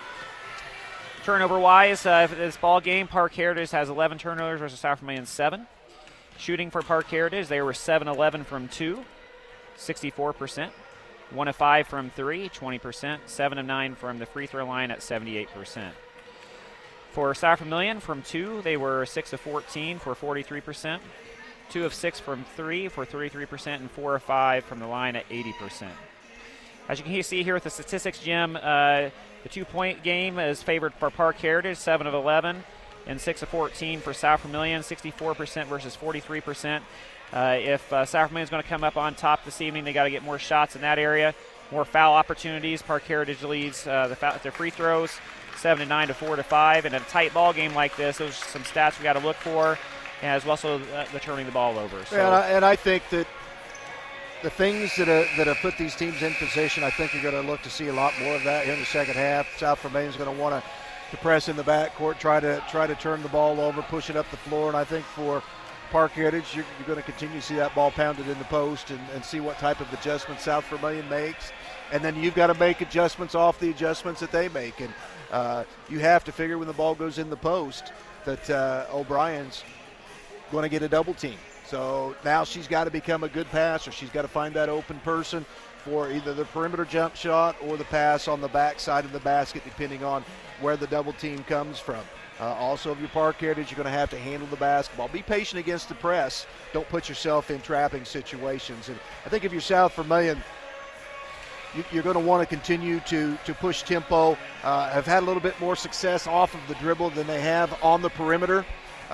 Turnover-wise, for this ball game, Park Heritage has 11 turnovers versus South Vermilion 7. Shooting for Park Heritage, they were 7-11 from 2, 64%. 1 of 5 from 3, 20%. 7 of 9 from the free throw line at 78%. For South Vermilion, from 2, they were 6 of 14 for 43%. 2 of 6 from 3 for 33%, and 4 of 5 from the line at 80%. As you can see here with the statistics, Jim, the 2-point game is favored for Park Heritage, 7 of 11, and 6 of 14 for South Vermilion, 64% versus 43%. If South Vermilion is going to come up on top this evening, they got to get more shots in that area, more foul opportunities. Park Heritage leads their free throws, 7-9 to 4-5. And in a tight ball game like this, those are some stats we got to look for, as well as the turning the ball over. So. And I think that the things that have put these teams in position, I think you're going to look to see a lot more of that here in the second half. South Vermilion is going to want to press in the backcourt, try to turn the ball over, push it up the floor. And I think for Park Heritage, you're going to continue to see that ball pounded in the post and see what type of adjustments South Vermilion makes. And then you've got to make adjustments off the adjustments that they make. And you have to figure when the ball goes in the post that O'Brien's going to get a double team. So now she's got to become a good passer. She's got to find that open person for either the perimeter jump shot or the pass on the back side of the basket, depending on where the double team comes from. Also, if you're Park Heritage, you're going to have to handle the basketball. Be patient against the press. Don't put yourself in trapping situations. And I think if you're South Vermilion, you're going to want to continue to push tempo. Have had a little bit more success off of the dribble than they have on the perimeter.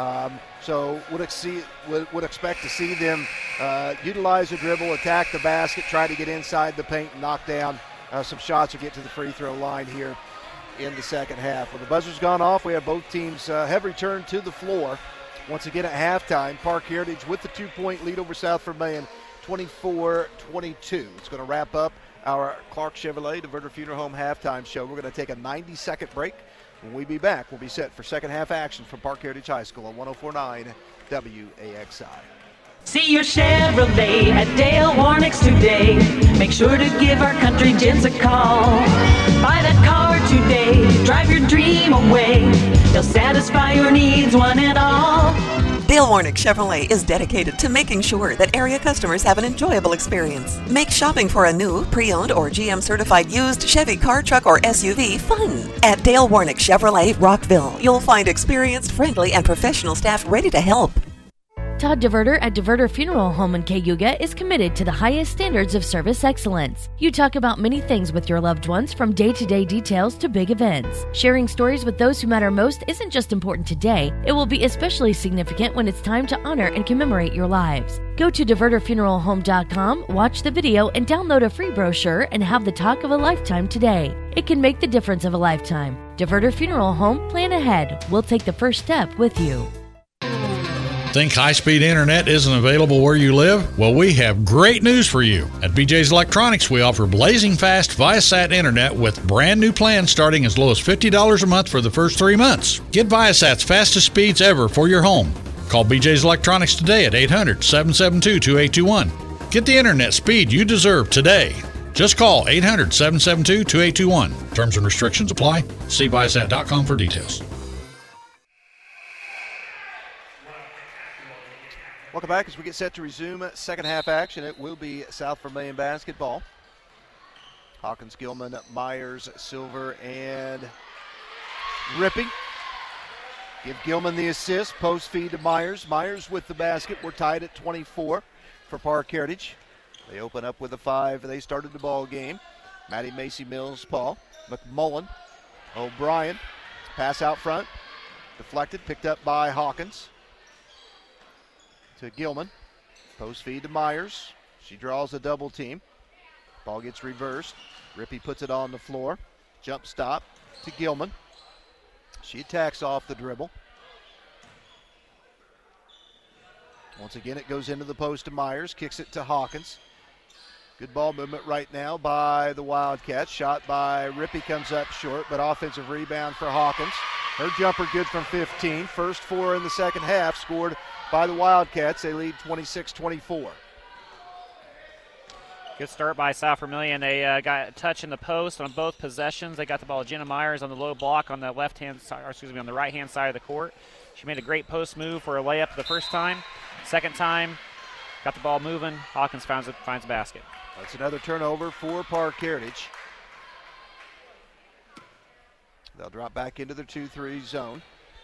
So would expect to see them utilize the dribble, attack the basket, try to get inside the paint and knock down some shots or get to the free throw line here in the second half. When the buzzer's gone off, we have both teams have returned to the floor. Once again at halftime, Park Heritage with the 2-point lead over South Vermilion, 24-22. It's going to wrap up our Clark Chevrolet Diverter Funeral Home halftime show. We're going to take a 90-second break. When we be back, we'll be set for second half action from Park Heritage High School on 104.9 WAXI. See your Chevrolet at Dale Warnick's today. Make sure to give our country gents a call. Buy that car today, drive your dream away. They'll satisfy your needs, one and all. Dale Warnick Chevrolet is dedicated to making sure that area customers have an enjoyable experience. Make shopping for a new, pre-owned, or GM-certified used Chevy car, truck, or SUV fun. At Dale Warnick Chevrolet, Rockville, you'll find experienced, friendly, and professional staff ready to help. Todd Diverter at Diverter Funeral Home in Cayuga is committed to the highest standards of service excellence. You talk about many things with your loved ones, from day-to-day details to big events. Sharing stories with those who matter most isn't just important today, it will be especially significant when it's time to honor and commemorate your lives. Go to diverterfuneralhome.com, watch the video, and download a free brochure and have the talk of a lifetime today. It can make the difference of a lifetime. Diverter Funeral Home, plan ahead. We'll take the first step with you. Think high-speed internet isn't available where you live? Well, we have great news for you. At BJ's Electronics, we offer blazing fast Viasat internet with brand new plans starting as low as $50 a month for the first 3 months. Get Viasat's fastest speeds ever for your home. Call BJ's Electronics today at 800-772-2821. Get the internet speed you deserve today. Just call 800-772-2821. Terms and restrictions apply. See Viasat.com for details. Welcome back as we get set to resume second half action. It will be South Vermilion basketball. Hawkins, Gilman, Myers, Silver, and Rippey. Give Gilman the assist. Post feed to Myers. Myers with the basket. We're tied at 24 for Park Heritage. They open up with a 5. They started the ball game. Maddie Macy Mills, Paul. McMullen. O'Brien. Pass out front. Deflected. Picked up by Hawkins. To Gilman. Post feed to Myers. She draws a double team. Ball gets reversed. Rippey puts it on the floor. Jump stop to Gilman. She attacks off the dribble. Once again, it goes into the post to Myers. Kicks it to Hawkins. Good ball movement right now by the Wildcats. Shot by Rippey comes up short, but offensive rebound for Hawkins. Her jumper good from 15. First 4 in the second half scored by the Wildcats. They lead 26-24. Good start by South Vermillion. They got a touch in the post on both possessions. They got the ball to Jenna Myers on the low block on the left-hand side, on the right-hand side of the court. She made a great post move for a layup the first time. Second time, got the ball moving. Hawkins finds a basket. That's another turnover for Park Heritage. They'll drop back into their 2-3 zone.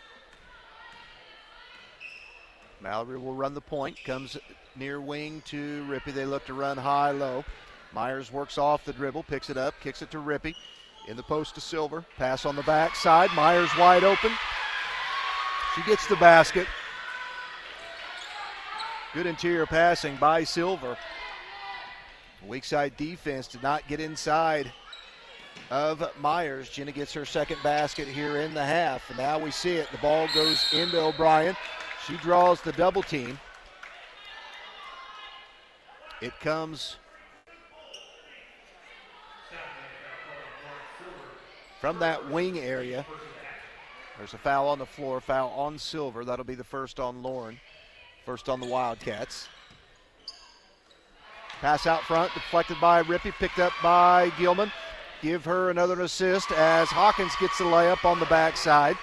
Mallory will run the point. Comes near wing to Rippey. They look to run high-low. Myers works off the dribble, picks it up, kicks it to Rippey. In the post to Silver. Pass on the backside. Myers wide open. She gets the basket. Good interior passing by Silver. Weak side defense did not get inside of Myers. Jenna gets her second basket here in the half. And now we see it. The ball goes into O'Brien. She draws the double team. It comes from that wing area. There's a foul on the floor, foul on Silver. That'll be the first on Lauren, first on the Wildcats. Pass out front, deflected by Rippey, picked up by Gilman. Give her another assist as Hawkins gets the layup on the backside.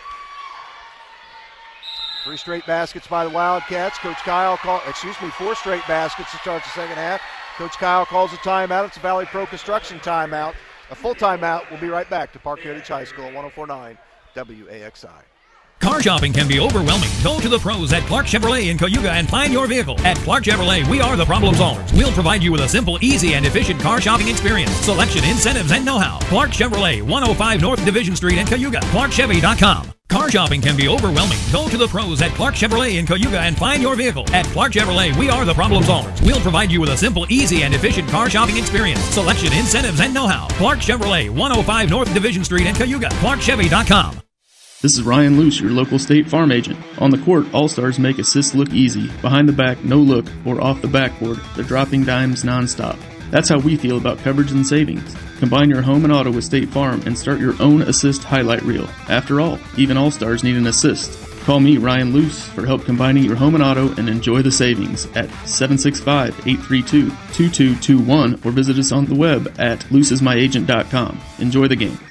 3 straight baskets by the Wildcats. Coach Kyle 4 straight baskets to start the second half. Coach Kyle calls a timeout. It's a Valley Pro Construction timeout. A full timeout. We'll be right back to Park Heritage High School at 104.9 WAXI. Car shopping can be overwhelming. Go to the pros at Clark Chevrolet in Cayuga and find your vehicle. At Clark Chevrolet, we are the problem solvers. We'll provide you with a simple, easy, and efficient car shopping experience. Selection, incentives, and know-how. Clark Chevrolet, 105 North Division Street in Cayuga. ClarkChevy.com. Car shopping can be overwhelming. Go to the pros at Clark Chevrolet in Cayuga and find your vehicle. At Clark Chevrolet, we are the problem solvers. We'll provide you with a simple, easy, and efficient car shopping experience. Selection, incentives, and know-how. Clark Chevrolet, 105 North Division Street in Cayuga. ClarkChevy.com. This is Ryan Luce, your local State Farm agent. On the court, All-Stars make assists look easy. Behind the back, no look, or off the backboard, they're dropping dimes nonstop. That's how we feel about coverage and savings. Combine your home and auto with State Farm and start your own assist highlight reel. After all, even All-Stars need an assist. Call me, Ryan Luce, for help combining your home and auto and enjoy the savings at 765-832-2221 or visit us on the web at luceismyagent.com. Enjoy the game.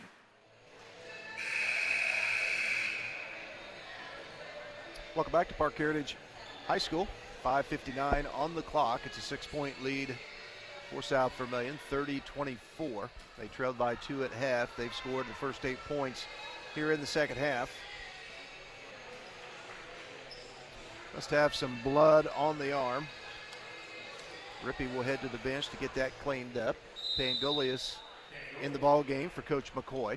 Welcome back to Park Heritage High School. 5:59 on the clock. It's a 6-point lead for South Vermillion, 30-24. They trailed by 2 at half. They've scored the first 8 points here in the second half. Must have some blood on the arm. Rippey will head to the bench to get that cleaned up. Pangolius in the ball game for Coach McCoy.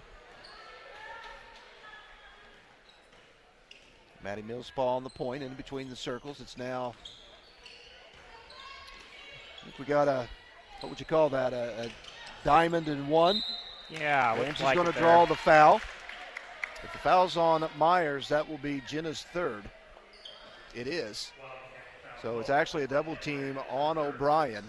Maddie Millspaw on the point, in between the circles. It's now, I think we got a, what would you call that, a diamond and one? Yeah. Williams is going to draw the foul. If the foul's on Myers, that will be Jenna's third. It is. So it's actually a double team on O'Brien.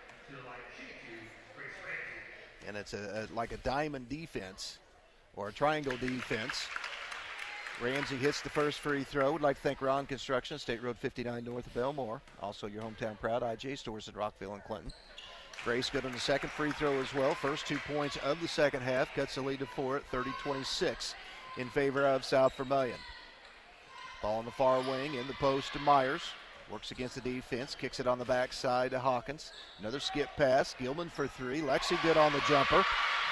And it's like a diamond defense or a triangle defense. Ramsey hits the first free throw. Would like to thank Ron Construction, State Road 59 north of Belmore. Also your hometown proud IJ stores in Rockville and Clinton. Grace good on the second free throw as well. First 2 points of the second half. Cuts the lead to 4 at 30-26 in favor of South Vermillion. Ball on the far wing, in the post to Myers. Works against the defense, kicks it on the backside to Hawkins. Another skip pass, Gilman for 3. Lexi good on the jumper.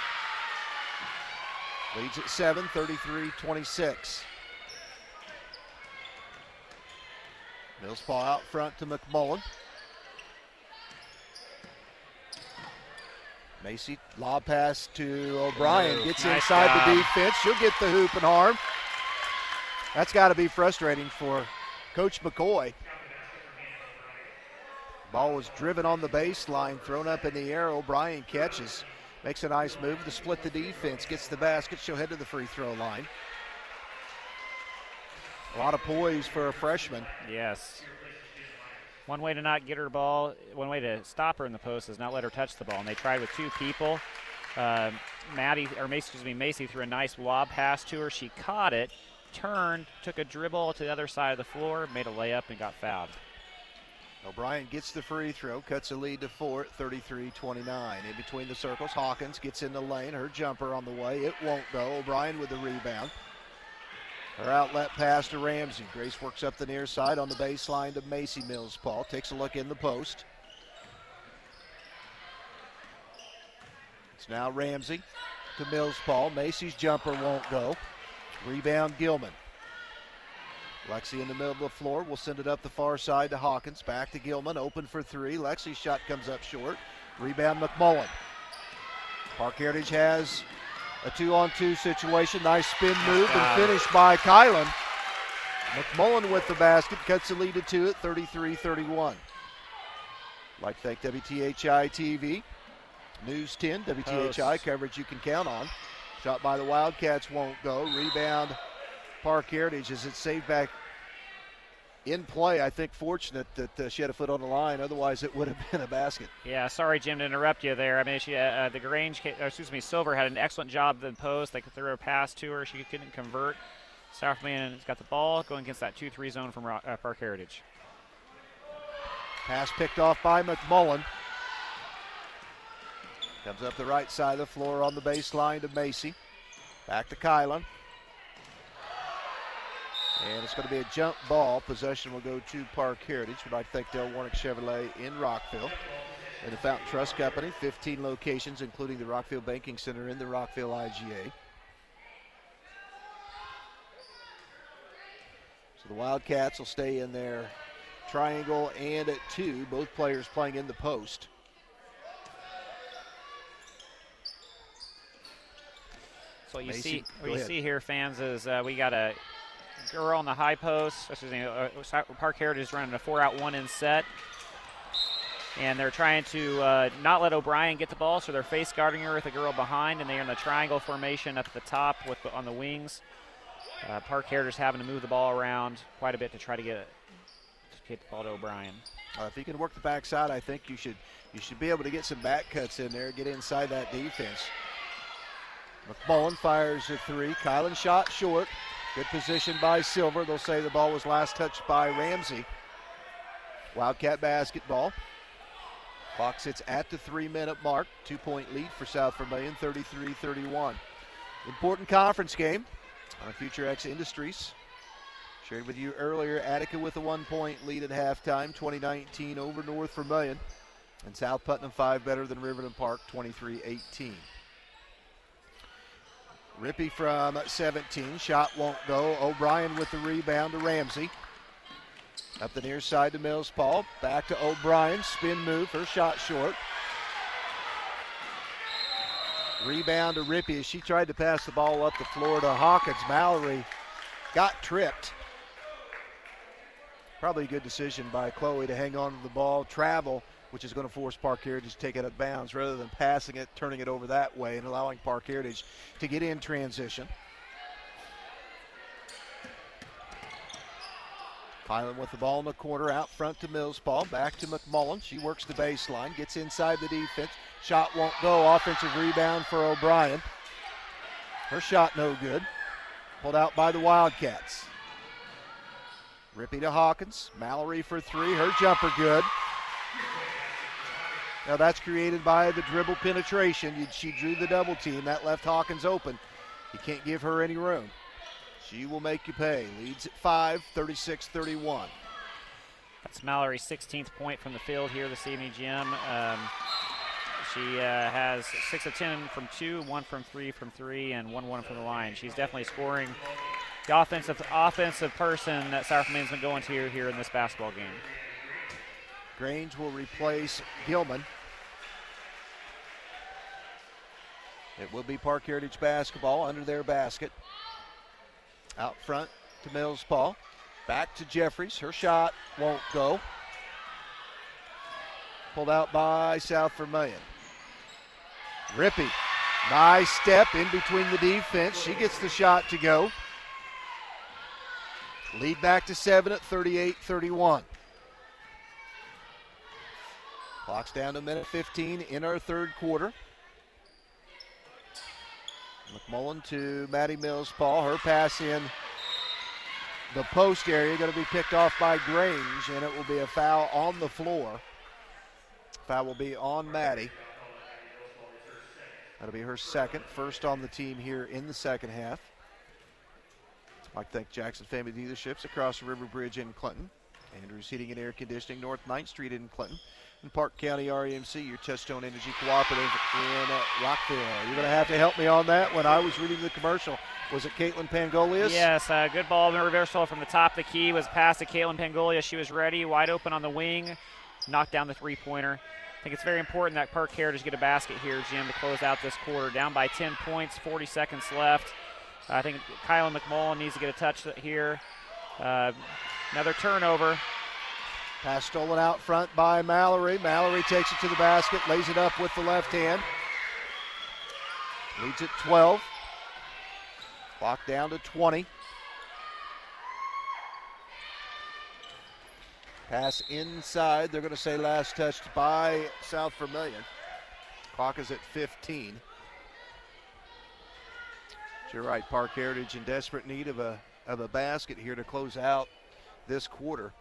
Leads at 7, 33-26. Millspaw out front to McMullen. Macy, lob pass to O'Brien. Gets nice inside job. the defense. She'll get the hoop and arm. That's got to be frustrating for Coach McCoy. Ball was driven on the baseline, thrown up in the air. O'Brien catches. Makes a nice move to split the defense. Gets the basket. She'll head to the free throw line. A lot of poise for a freshman. Yes. One way to not get her ball, one way to stop her in the post is not let her touch the ball. And they tried with two people. Macy threw a nice lob pass to her. She caught it, turned, took a dribble to the other side of the floor, made a layup, and got fouled. O'Brien gets the free throw, cuts a lead to 4 at 33-29. In between the circles, Hawkins gets in the lane. Her jumper on the way. It won't go. O'Brien with the rebound. Her outlet pass to Ramsey. Grace works up the near side on the baseline to Macy Mills-Paul. Takes a look in the post. It's now Ramsey to Mills-Paul. Macy's jumper won't go. Rebound Gilman. Lexi in the middle of the floor will send it up the far side to Hawkins. Back to Gilman, open for three. Lexi's shot comes up short. Rebound McMullen. Park Heritage has a 2-on-2 situation. Nice spin move and finish by Kylan. McMullen with the basket, cuts the lead to 2 at 33-31. Like to thank WTHI TV. News 10, WTHI coverage you can count on. Shot by the Wildcats won't go. Rebound Park Heritage as it's saved back in play. I think fortunate that she had a foot on the line. Otherwise, it would have been a basket. Yeah, sorry, Jim, to interrupt you there. I mean, Silver had an excellent job in the post. They threw a pass to her. She couldn't convert. South Vermilion's got the ball going against that 2-3 zone from Park Heritage. Pass picked off by McMullen. Comes up the right side of the floor on the baseline to Macy. Back to Kylan. And it's going to be a jump ball. Possession will go to Park Heritage. We'd like to thank Del Warnick Chevrolet in Rockville. And the Fountain Trust Company, 15 locations, including the Rockville Banking Center in the Rockville IGA. So the Wildcats will stay in their triangle and at 2. Both players playing in the post. So what you see here, fans, is we got a girl on the high post. Park Heritage is running a 4-out 1-in set. And they're trying to not let O'Brien get the ball, so they're face guarding her with a girl behind, and they're in the triangle formation up at the top on the wings. Park Heritage having to move the ball around quite a bit to try to get the ball to O'Brien. If you can work the backside, I think you should be able to get some back cuts in there, get inside that defense. McMullen fires a 3. Kylan shot short. Good position by Silver. They'll say the ball was last touched by Ramsey. Wildcat basketball. Clock sits at the 3-minute mark. 2-point lead for South Vermilion, 33-31. Important conference game on Future X Industries. Shared with you earlier, Attica with a 1-point lead at halftime, 2019 over North Vermilion. And South Putnam 5 better than Riverton Park, 23-18. Rippey from 17. Shot won't go. O'Brien with the rebound to Ramsey. Up the near side to Mills-Paul. Back to O'Brien. Spin move. Her shot short. Rebound to Rippey as she tried to pass the ball up the floor to Hawkins. Mallory got tripped. Probably a good decision by Chloe to hang on to the ball, travel, which is going to force Park Heritage to take it out of bounds rather than passing it, turning it over that way, and allowing Park Heritage to get in transition. Kylan with the ball in the corner, out front to Mills-Paul, back to McMullen. She works the baseline, gets inside the defense. Shot won't go. Offensive rebound for O'Brien. Her shot no good. Pulled out by the Wildcats. Rippey to Hawkins. Mallory for 3. Her jumper good. Now that's created by the dribble penetration. She drew the double team. That left Hawkins open. You can't give her any room. She will make you pay. Leads at 5, 36-31. That's Mallory's 16th point from the field here this evening, Jim. She has 6 of 10 from 2, 1 from 3 from 3, and 1 from the line. She's definitely scoring the offensive person that South Vermilion's been going to here in this basketball game. Grange will replace Gilman. It will be Park Heritage basketball under their basket. Out front to Mills-Paul. Back to Jeffries. Her shot won't go. Pulled out by South Vermilion. Rippey, nice step in between the defense. She gets the shot to go. Lead back to 7 at 38-31. Clock's down to a minute 15 in our third quarter. McMullen to Maddie Mills-Paul. Her pass in the post area, going to be picked off by Grange, and it will be a foul on the floor. Foul will be on Maddie. That'll be her second, first on the team here in the second half. I'd like to thank Jackson Family Dealerships across the River Bridge in Clinton, Andrews Heating and Air Conditioning, North 9th Street in Clinton, and Park County REMC, your Touchstone Energy Cooperative in Rockville. You're going to have to help me on that. When I was reading the commercial, was it Caitlin Pangolius? Yes, good ball reversal from the top of the key. Was passed to Caitlin Pangolius. She was ready, wide open on the wing, knocked down the three-pointer. I think it's very important that Park Heritage get a basket here, Jim, to close out this quarter. Down by 10 points, 40 seconds left. I think Kylan McMullen needs to get a touch here. Another turnover. Pass stolen out front by Mallory. Mallory takes it to the basket, lays it up with the left hand. Leads at 12. Clock down to 20. Pass inside. They're going to say last touched by South Vermilion. Clock is at 15. You're right, Park Heritage in desperate need of a basket here to close out this quarter.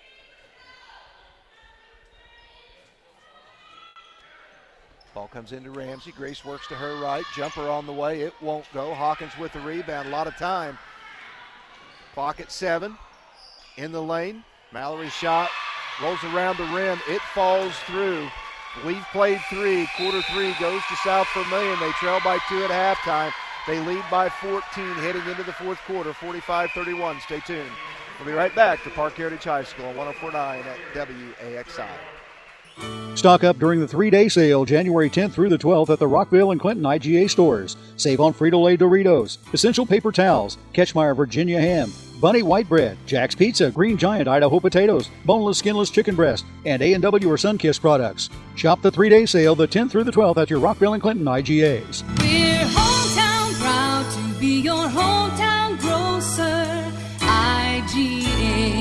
Ball comes into Ramsey. Grace works to her right. Jumper on the way. It won't go. Hawkins with the rebound. A lot of time. Clock at 7. In the lane. Mallory's shot rolls around the rim. It falls through. We've played 3. Quarter 3 goes to South Vermilion. They trail by 2 at halftime. They lead by 14 heading into the fourth quarter, 45-31. Stay tuned. We'll be right back to Park Heritage High School on 104.9 at WAXI. Stock up during the 3-day sale, January 10th through the 12th at the Rockville and Clinton IGA stores. Save on Frito-Lay Doritos, Essential Paper Towels, Ketchmeyer Virginia Ham, Bunny White Bread, Jack's Pizza, Green Giant Idaho Potatoes, Boneless Skinless Chicken Breast, and A&W or Sunkist products. Shop the 3-day sale, the 10th through the 12th at your Rockville and Clinton IGAs. We're hometown proud to be your hometown grocer, IGA.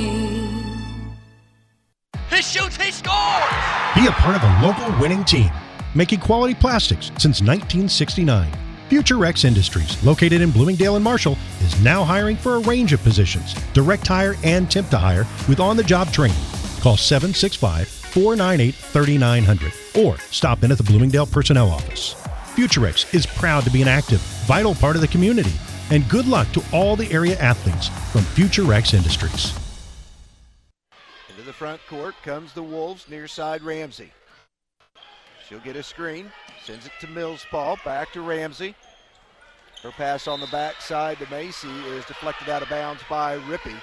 He shoots, he scores! Be a part of a local winning team, making quality plastics since 1969. Future X Industries, located in Bloomingdale and Marshall, is now hiring for a range of positions, direct hire and temp to hire with on-the-job training. Call 765-498-3900 or stop in at the Bloomingdale Personnel Office. Future X is proud to be an active, vital part of the community, and good luck to all the area athletes from Future X Industries. Into the front court comes the Wolves, near side Ramsey. She'll get a screen, sends it to Mills-Paul, back to Ramsey. Her pass on the backside to Macy is deflected out of bounds by Rippey.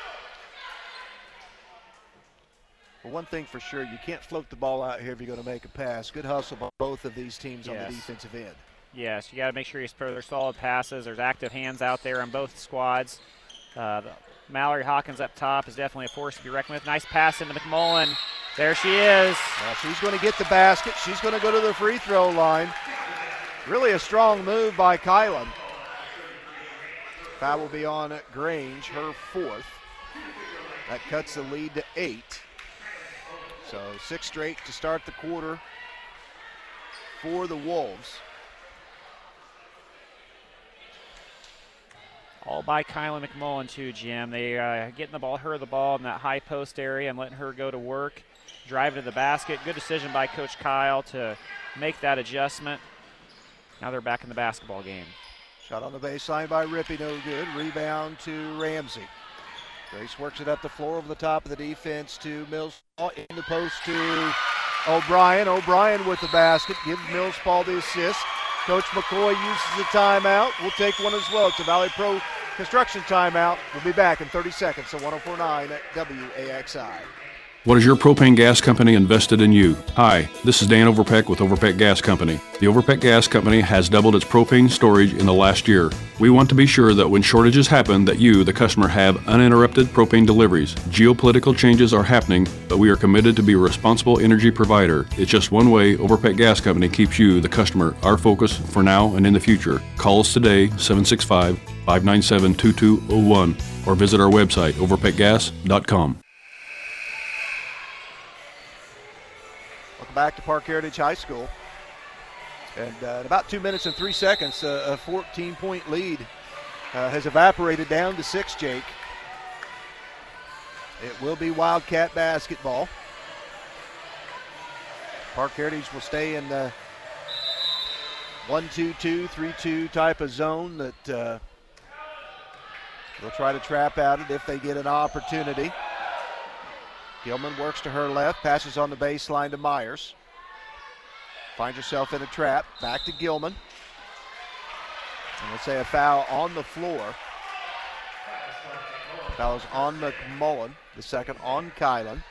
Well, one thing for sure, you can't float the ball out here if you're going to make a pass. Good hustle by both of these teams on the defensive end. Yes, you got to make sure you spur their solid passes. There's active hands out there on both squads. Mallory Hawkins up top is definitely a force to be reckoned with. Nice pass into McMullen. There she is. Well, she's going to get the basket. She's going to go to the free throw line. Really a strong move by Kylan. Foul will be on Grange, her 4th. That cuts the lead to 8. So 6 straight to start the quarter for the Wolves. All by Kylan McMullen too, Jim. They getting the ball in that high post area and letting her go to work, drive to the basket. Good decision by Coach Kyle to make that adjustment. Now they're back in the basketball game. Shot on the baseline by Rippey, no good. Rebound to Ramsey. Grace works it up the floor over the top of the defense to Mills-Paul. In the post to O'Brien. O'Brien with the basket. Gives Mills-Paul the assist. Coach McCoy uses the timeout. We'll take one as well. It's a Valley Pro Construction timeout. We'll be back in 30 seconds. So 104.9 at WAXI. What has your propane gas company invested in you? Hi, this is Dan Overpeck with Overpeck Gas Company. The Overpeck Gas Company has doubled its propane storage in the last year. We want to be sure that when shortages happen that you, the customer, have uninterrupted propane deliveries. Geopolitical changes are happening, but we are committed to be a responsible energy provider. It's just one way Overpeck Gas Company keeps you, the customer, our focus for now and in the future. Call us today, 765-597-2201, or visit our website, overpeckgas.com. Back to Park Heritage High School. And in about 2 minutes and 3 seconds, a 14-point lead has evaporated down to 6, Jake. It will be Wildcat basketball. Park Heritage will stay in the 1-2-2, 3-2 type of zone that they'll try to trap out it if they get an opportunity. Gilman works to her left, passes on the baseline to Myers. Finds herself in a trap, back to Gilman. And let's say a foul on the floor. Foul is on McMullen, the second on Kylan.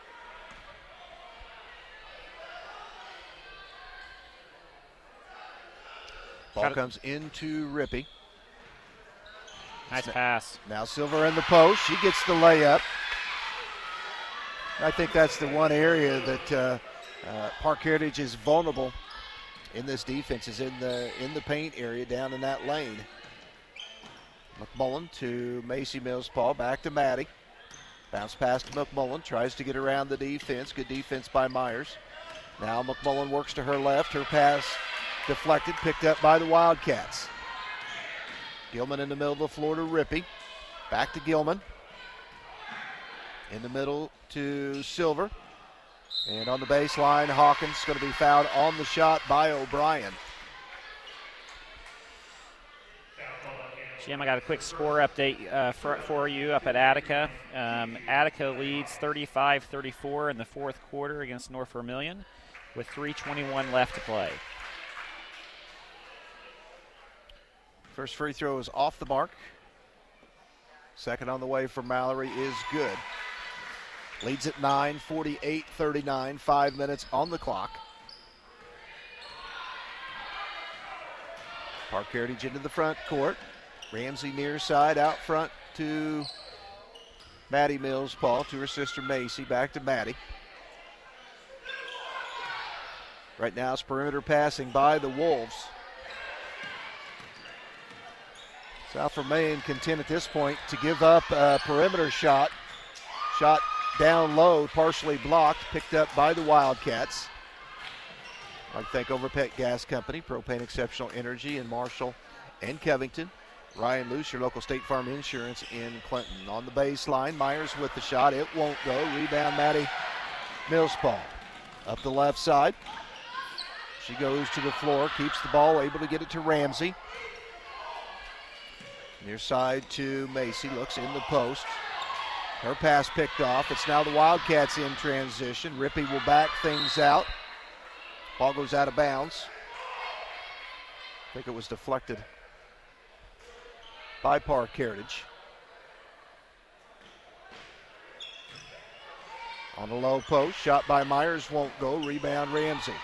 Ball comes into Rippey. Nice pass. Now Silver in the post, she gets the layup. I think that's the one area that Park Heritage is vulnerable in this defense, is in the paint area down in that lane. McMullen to Macy Mills-Paul, back to Maddie. Bounce pass to McMullen, tries to get around the defense. Good defense by Myers. Now McMullen works to her left. Her pass deflected, picked up by the Wildcats. Gilman in the middle of the floor to Rippey. Back to Gilman. In the middle to Silver. And on the baseline, Hawkins going to be fouled on the shot by O'Brien. Jim, I got a quick score update for you up at Attica. Attica leads 35-34 in the fourth quarter against North Vermilion with 3:21 left to play. First free throw is off the mark. Second on the way for Mallory is good. Leads at 9, 48-39, 5 minutes on the clock. Park Heritage into the front court. Ramsey near side, out front to Maddie Mills-Paul, to her sister Macy, back to Maddie. Right now it's perimeter passing by the Wolves. South Vermilion content at this point to give up a perimeter shot. Shot down low, partially blocked, picked up by the Wildcats. I'd like to thank Overpeck Gas Company, Propane Exceptional Energy in Marshall and Covington. Ryan Luce, your local State Farm Insurance in Clinton. On the baseline, Myers with the shot. It won't go. Rebound, Maddie Mills-Paul. Up the left side. She goes to the floor, keeps the ball, able to get it to Ramsey. Near side to Macy, looks in the post. Her pass picked off. It's now the Wildcats in transition. Rippey will back things out. Ball goes out of bounds. I think it was deflected by Park Heritage. On the low post, shot by Myers, won't go. Rebound Ramsey.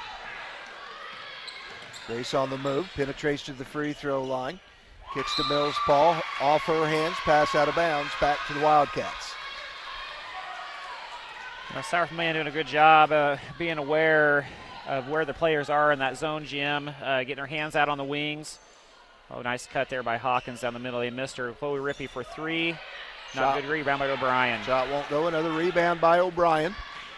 Grace on the move, penetrates to the free throw line. Kicks to Mills-Paul, off her hands, pass out of bounds, back to the Wildcats. South Vermilion doing a good job being aware of where the players are in that zone, Jim, getting their hands out on the wings. Oh, nice cut there by Hawkins down the middle. They missed her. Chloe Rippey for three. Not good rebound by O'Brien. Shot won't go. Another rebound by O'Brien.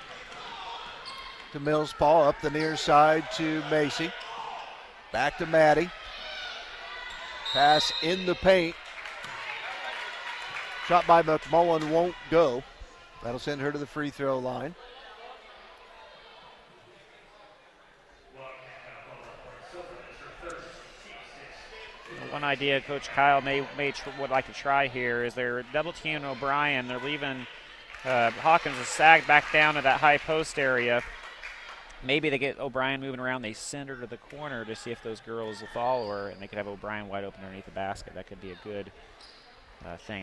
To Mills-Paul, up the near side to Macy. Back to Maddie. Pass in the paint. Shot by McMullen won't go. That'll send her to the free throw line. One idea Coach Kyle would like to try here is they're double teaming O'Brien. They're leaving Hawkins is sagged back down to that high post area. Maybe they get O'Brien moving around. They send her to the corner to see if those girls will follow her, and they could have O'Brien wide open underneath the basket. That could be a good thing.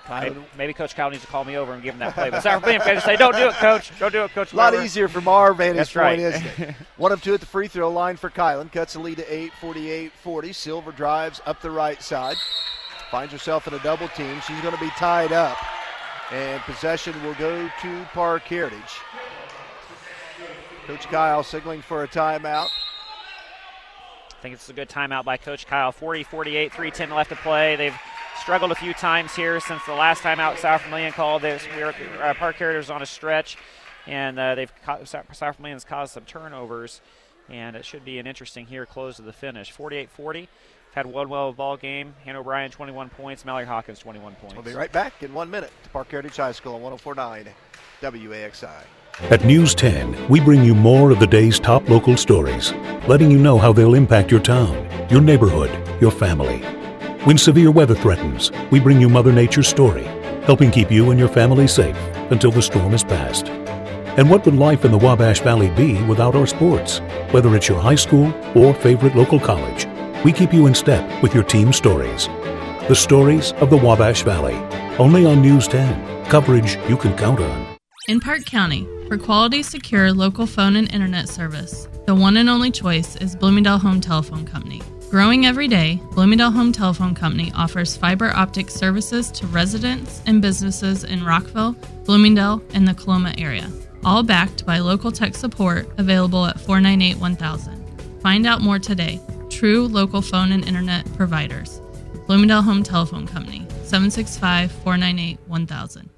Maybe Coach Kyle needs to call me over and give him that play. But South Bend fans say, don't do it, Coach. Don't do it, Coach. A lot easier from our vantage point, isn't it? 1 of 2 at the free throw line for Kylan. Cuts the lead to 8, 48-40. Silver drives up the right side. Finds herself in a double team. She's going to be tied up. And possession will go to Park Heritage. Coach Kyle signaling for a timeout. I think it's a good timeout by Coach Kyle. 40-48, 3:10 left to play. They've struggled a few times here since the last timeout South Vermillion called this. Park Heritage on a stretch, and South Vermillion's caused some turnovers, and it should be an interesting close to the finish. 48-40. Had one ball game. Hannah O'Brien 21 points. Mallory Hawkins 21 points. We'll be right back in 1 minute to Park Heritage High School on 104.9 WAXI. At News 10, we bring you more of the day's top local stories, letting you know how they'll impact your town, your neighborhood, your family. When severe weather threatens, we bring you Mother Nature's story, helping keep you and your family safe until the storm is past. And what would life in the Wabash Valley be without our sports? Whether it's your high school or favorite local college, we keep you in step with your team stories. The stories of the Wabash Valley, only on News 10, coverage you can count on. In Park County, for quality, secure local phone and internet service, the one and only choice is Bloomingdale Home Telephone Company. Growing every day, Bloomingdale Home Telephone Company offers fiber optic services to residents and businesses in Rockville, Bloomingdale, and the Coloma area, all backed by local tech support available at 498-1000. Find out more today. True local phone and internet providers. Bloomingdale Home Telephone Company, 765-498-1000.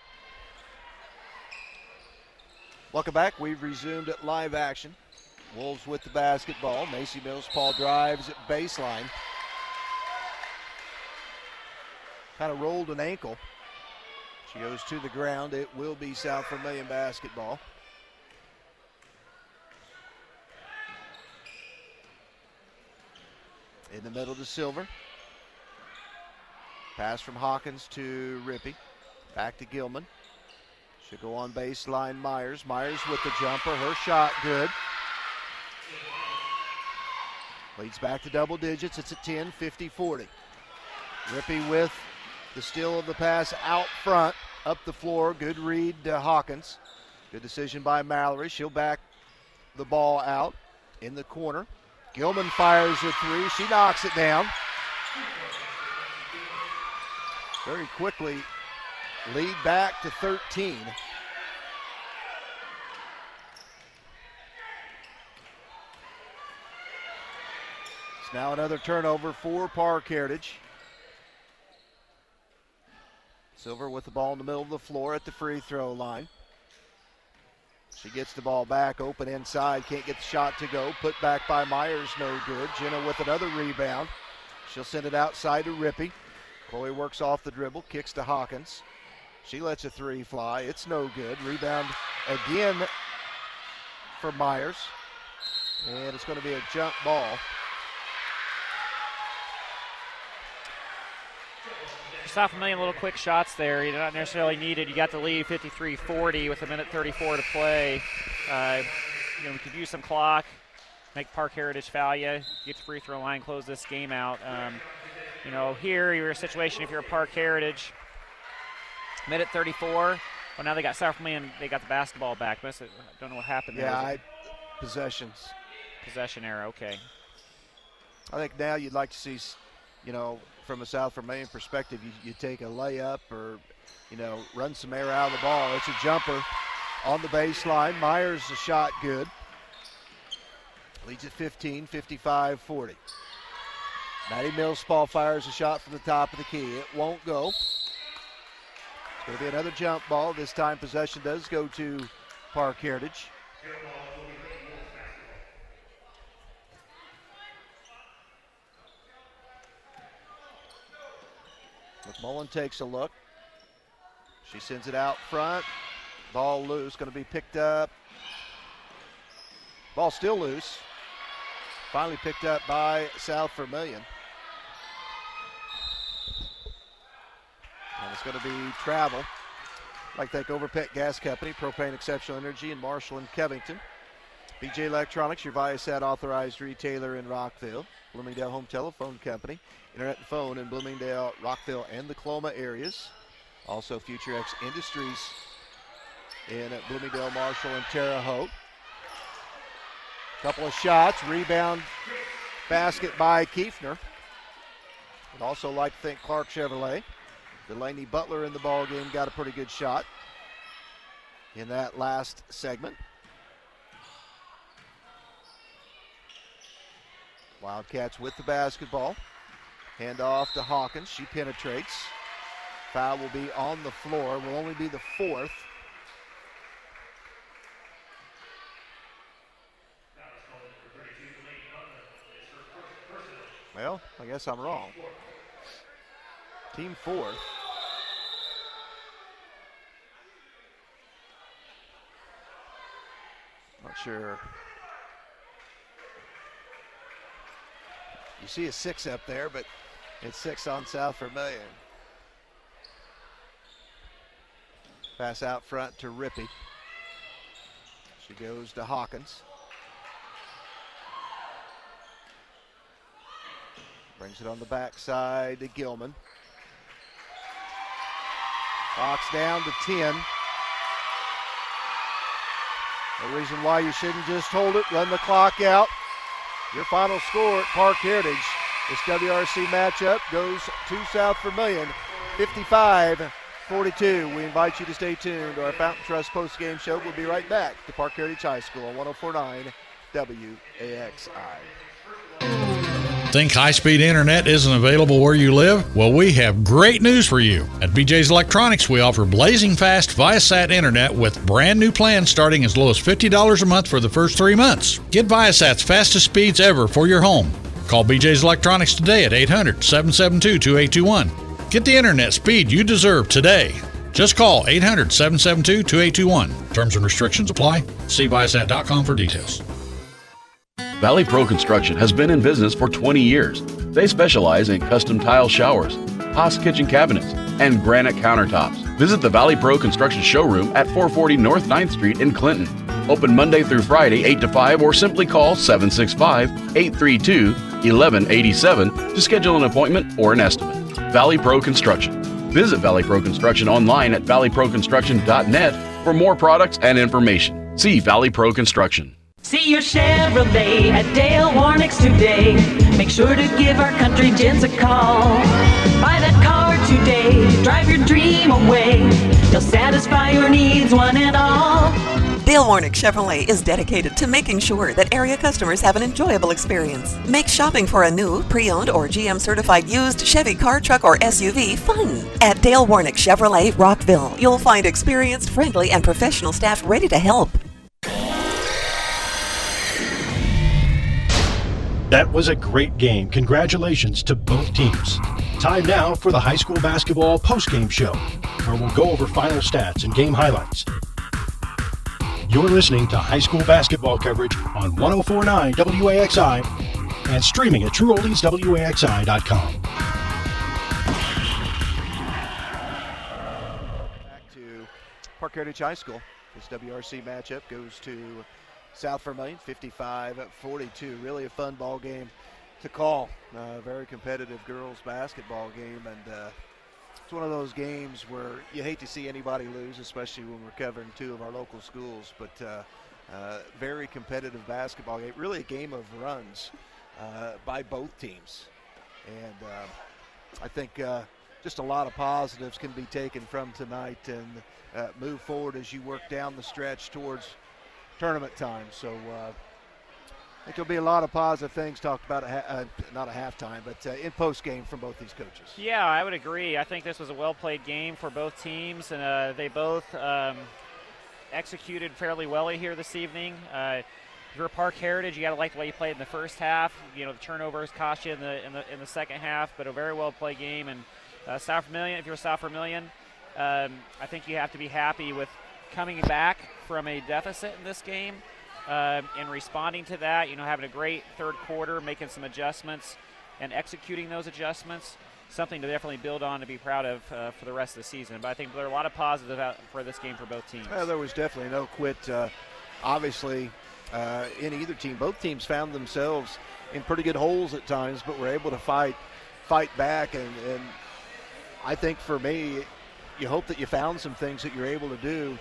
Welcome back. We've resumed at live action. Wolves with the basketball. Macy Mills Paul drives at baseline. Kind of rolled an ankle. She goes to the ground. It will be South Vermillion basketball. In the middle to Silver. Pass from Hawkins to Rippey. Back to Gilman. Should go on baseline Myers. Myers with the jumper. Her shot good. Leads back to double digits. It's at 10, 50-40. Rippey with the steal of the pass out front. Up the floor. Good read to Hawkins. Good decision by Mallory. She'll back the ball out in the corner. Gilman fires a three. She knocks it down. Very quickly, lead back to 13. It's now another turnover for Park Heritage. Silver with the ball in the middle of the floor at the free throw line. She gets the ball back, open inside, can't get the shot to go. Put back by Myers, no good. Jenna with another rebound. She'll send it outside to Rippey. Chloe works off the dribble, kicks to Hawkins. She lets a three fly. It's no good. Rebound again for Myers. And it's going to be a jump ball. South Vermillion, little quick shots there. You're not necessarily needed. You got the lead 53-40 with 1:34 to play. We could use some clock, make Park Heritage foul you, get the free throw line, close this game out. Here you're in a situation if you're a Park Heritage. Minute 34. Well, now they got South Vermillion. They got the basketball back. I don't know what happened there. Yeah, possessions. Possession error, okay. I think now you'd like to see, from a South Vermillion perspective, you take a layup or, run some air out of the ball. It's a jumper on the baseline. Myers, a shot good. Leads at 15, 55-40. Maddie Mills-Spall fires a shot from the top of the key. It won't go. It's going to be another jump ball. This time possession does go to Park Heritage. McMullen takes a look. She sends it out front. Ball loose, going to be picked up. Ball still loose. Finally picked up by South Vermillion. And it's going to be travel. I'd like to thank Overpet Gas Company, Propane Exceptional Energy in Marshall and Covington. BJ Electronics, your Viasat authorized retailer in Rockville. Bloomingdale Home Telephone Company, internet and phone in Bloomingdale, Rockville, and the Coloma areas. Also Future X Industries in Bloomingdale Marshall and Terre Haute. Couple of shots, rebound basket by Kiefner. I'd also like to thank Clark Chevrolet. Delaney Butler in the ball game got a pretty good shot in that last segment. Wildcats with the basketball. Hand off to Hawkins. She penetrates. Foul will be on the floor. Will only be the fourth. Well, I guess I'm wrong. Team fourth. Not sure. You see a 6 up there, but it's 6 on South Vermilion. Pass out front to Rippey. She goes to Hawkins. Brings it on the backside to Gilman. Fox down to 10. No reason why you shouldn't just hold it, run the clock out. Your final score at Park Heritage. This WRC matchup goes to South Vermilion, 55-42. We invite you to stay tuned to our Fountain Trust post-game show. We'll be right back to Park Heritage High School on 104.9 WAXI. Think high-speed internet isn't available where you live? Well, we have great news for you. At BJ's Electronics, we offer blazing fast Viasat internet with brand new plans starting as low as $50 a month for the first 3 months. Get Viasat's fastest speeds ever for your home. Call BJ's Electronics today at 800-772-2821. Get the internet speed you deserve today. Just call 800-772-2821. Terms and restrictions apply. See Viasat.com for details. Valley Pro Construction has been in business for 20 years. They specialize in custom tile showers, Haas kitchen cabinets, and granite countertops. Visit the Valley Pro Construction showroom at 440 North 9th Street in Clinton. Open Monday through Friday 8 to 5 or simply call 765-832-1187 to schedule an appointment or an estimate. Valley Pro Construction. Visit Valley Pro Construction online at valleyproconstruction.net for more products and information. See Valley Pro Construction. See your Chevrolet at Dale Warnick's today. Make sure to give our country gents a call. Buy that car today, drive your dream away. They'll satisfy your needs, one and all. Dale Warnick Chevrolet is dedicated to making sure that area customers have an enjoyable experience. Make shopping for a new, pre-owned, or GM-certified used Chevy car, truck, or SUV fun. At Dale Warnick Chevrolet, Rockville, you'll find experienced, friendly, and professional staff ready to help. That was a great game. Congratulations to both teams. Time now for the high school basketball postgame show, where we'll go over final stats and game highlights. You're listening to high school basketball coverage on 104.9 WAXI and streaming at TrueOldiesWAXI.com. Back to Park Heritage High School. This WRC matchup goes to South Vermilion, 55-42. Really a fun ball game to call. Very competitive girls basketball game, and it's one of those games where you hate to see anybody lose, especially when we're covering two of our local schools. But very competitive basketball game. Really a game of runs by both teams, and I think just a lot of positives can be taken from tonight and move forward as you work down the stretch towards tournament time. So I think there'll be a lot of positive things talked about, not at halftime, but in post-game from both these coaches. Yeah, I would agree. I think this was a well-played game for both teams, and they both executed fairly well here this evening. If you're Park Heritage, you got to like the way you played in the first half. You know, the turnovers cost you in the second half, but a very well-played game. And South Vermilion, if you're South Vermilion, I think you have to be happy with coming back from a deficit in this game and responding to that, having a great third quarter, making some adjustments and executing those adjustments, something to definitely build on to be proud of for the rest of the season. But I think there are a lot of positives out for this game for both teams. Well, there was definitely no quit, obviously, in either team. Both teams found themselves in pretty good holes at times, but were able to fight back. And I think for me, you hope that you found some things that you're able to do,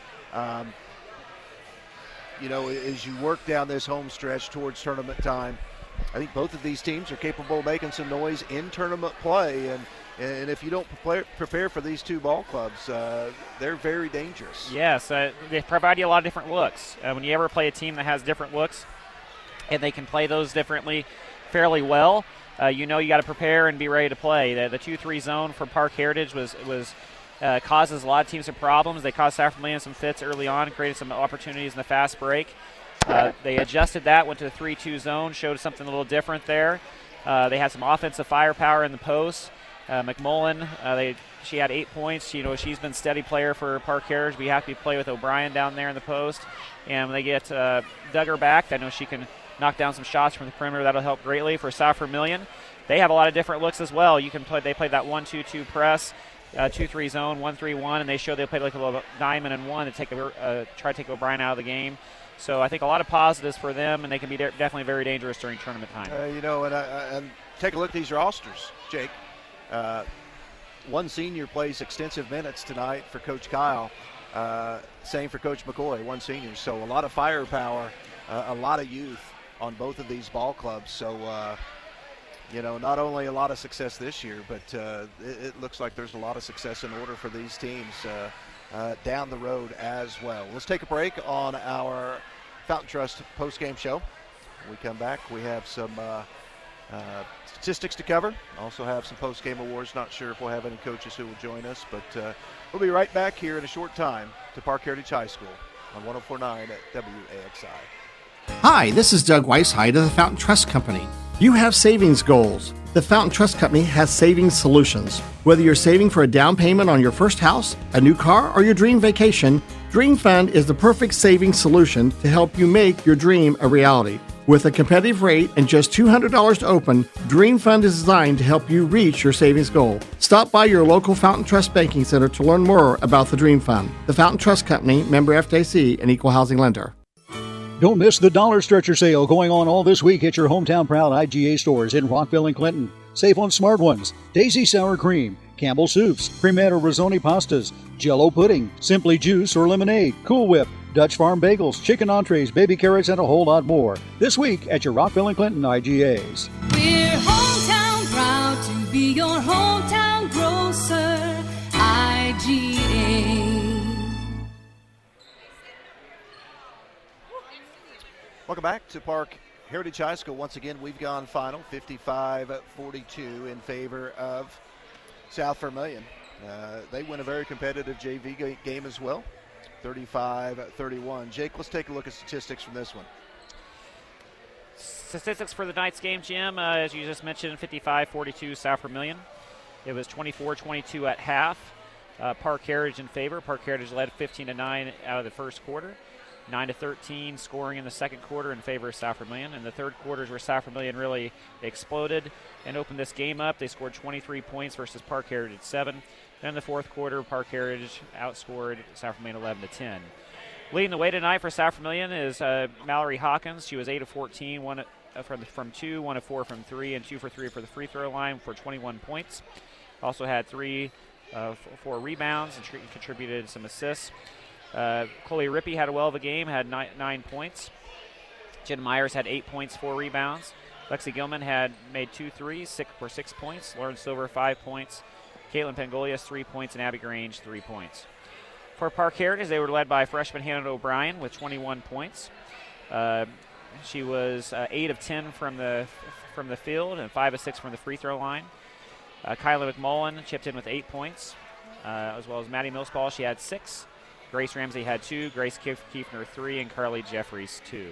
as you work down this home stretch towards tournament time. I think both of these teams are capable of making some noise in tournament play, and if you don't prepare for these two ball clubs, they're very dangerous. Yes, they provide you a lot of different looks. When you ever play a team that has different looks, and they can play those differently fairly well, you got to prepare and be ready to play. The 2-3 zone for Park Heritage was causes a lot of teams some problems. They caused Safford Million some fits early on, created some opportunities in the fast break. They adjusted that, went to the 3-2 zone, showed something a little different there. They had some offensive firepower in the post. McMullen, she had 8 points. She's been steady player for Park Heritage. We have to play with O'Brien down there in the post. And when they get Duggar back, I know she can knock down some shots from the perimeter. That'll help greatly for Safford Million. They have a lot of different looks as well. They played that 1-2-2 press, 2-3 zone, 1-3-1, and they showed they played like a little diamond and one to try to take O'Brien out of the game. So I think a lot of positives for them, and they can be definitely very dangerous during tournament time. And take a look at these rosters, Jake. One senior plays extensive minutes tonight for Coach Kyle. Same for Coach McCoy, one senior. So a lot of firepower, a lot of youth on both of these ball clubs. So, not only a lot of success this year, but it looks like there's a lot of success in order for these teams down the road as well. Let's take a break on our Fountain Trust post-game show. When we come back, we have some statistics to cover. Also have some post-game awards. Not sure if we'll have any coaches who will join us, but we'll be right back here in a short time to Park Heritage High School on 104.9 at WAXI. Hi, this is Doug Weishide of the Fountain Trust Company. You have savings goals. The Fountain Trust Company has savings solutions. Whether you're saving for a down payment on your first house, a new car, or your dream vacation, Dream Fund is the perfect savings solution to help you make your dream a reality. With a competitive rate and just $200 to open, Dream Fund is designed to help you reach your savings goal. Stop by your local Fountain Trust Banking Center to learn more about the Dream Fund. The Fountain Trust Company, member FDIC, and equal housing lender. Don't miss the Dollar Stretcher sale going on all this week at your hometown proud IGA stores in Rockville and Clinton. Save on smart ones, Daisy Sour Cream, Campbell Soups, Cremetta Rizzoni Pastas, Jell-O Pudding, Simply Juice or Lemonade, Cool Whip, Dutch Farm Bagels, Chicken Entrees, Baby Carrots, and a whole lot more. This week at your Rockville and Clinton IGAs. We're hometown proud to be your hometown grocer, IGA. Welcome back to Park Heritage High School. Once again, we've gone final 55-42 in favor of South Vermilion. They win a very competitive JV game as well, 35-31. Jake, let's take a look at statistics from this one. Statistics for the night's game, Jim, as you just mentioned, 55-42 South Vermilion. It was 24-22 at half. Park Heritage in favor. Park Heritage led 15-9 out of the first quarter. 9-13 scoring in the second quarter in favor of South Vermilion. In the third quarter is where South Vermilion really exploded and opened this game up. They scored 23 points versus Park Heritage 7. Then in the fourth quarter, Park Heritage outscored South Vermilion 11-10. Leading the way tonight for South Vermilion is Mallory Hawkins. She was 8 of 14, 1 from 2, 1 of 4 from 3, and 2 for 3 for the free throw line for 21 points. Also had 4 rebounds and contributed some assists. Chloe Rippey had a well of a game, had 9 points. Jen Myers had 8 points, 4 rebounds. Lexi Gilman had made 2 threes for 6 points. Lauren Silver, 5 points. Caitlin Pangolius, 3 points, and Abby Grange, 3 points. For Park Heritage, they were led by freshman Hannah O'Brien with 21 points. She was 8 of 10 from the field and 5 of 6 from the free throw line. Kyla McMullen chipped in with 8 points, as well as Maddie Millspaul. She had 6. Grace Ramsey had 2, Grace Kiefner 3, and Carly Jeffries 2.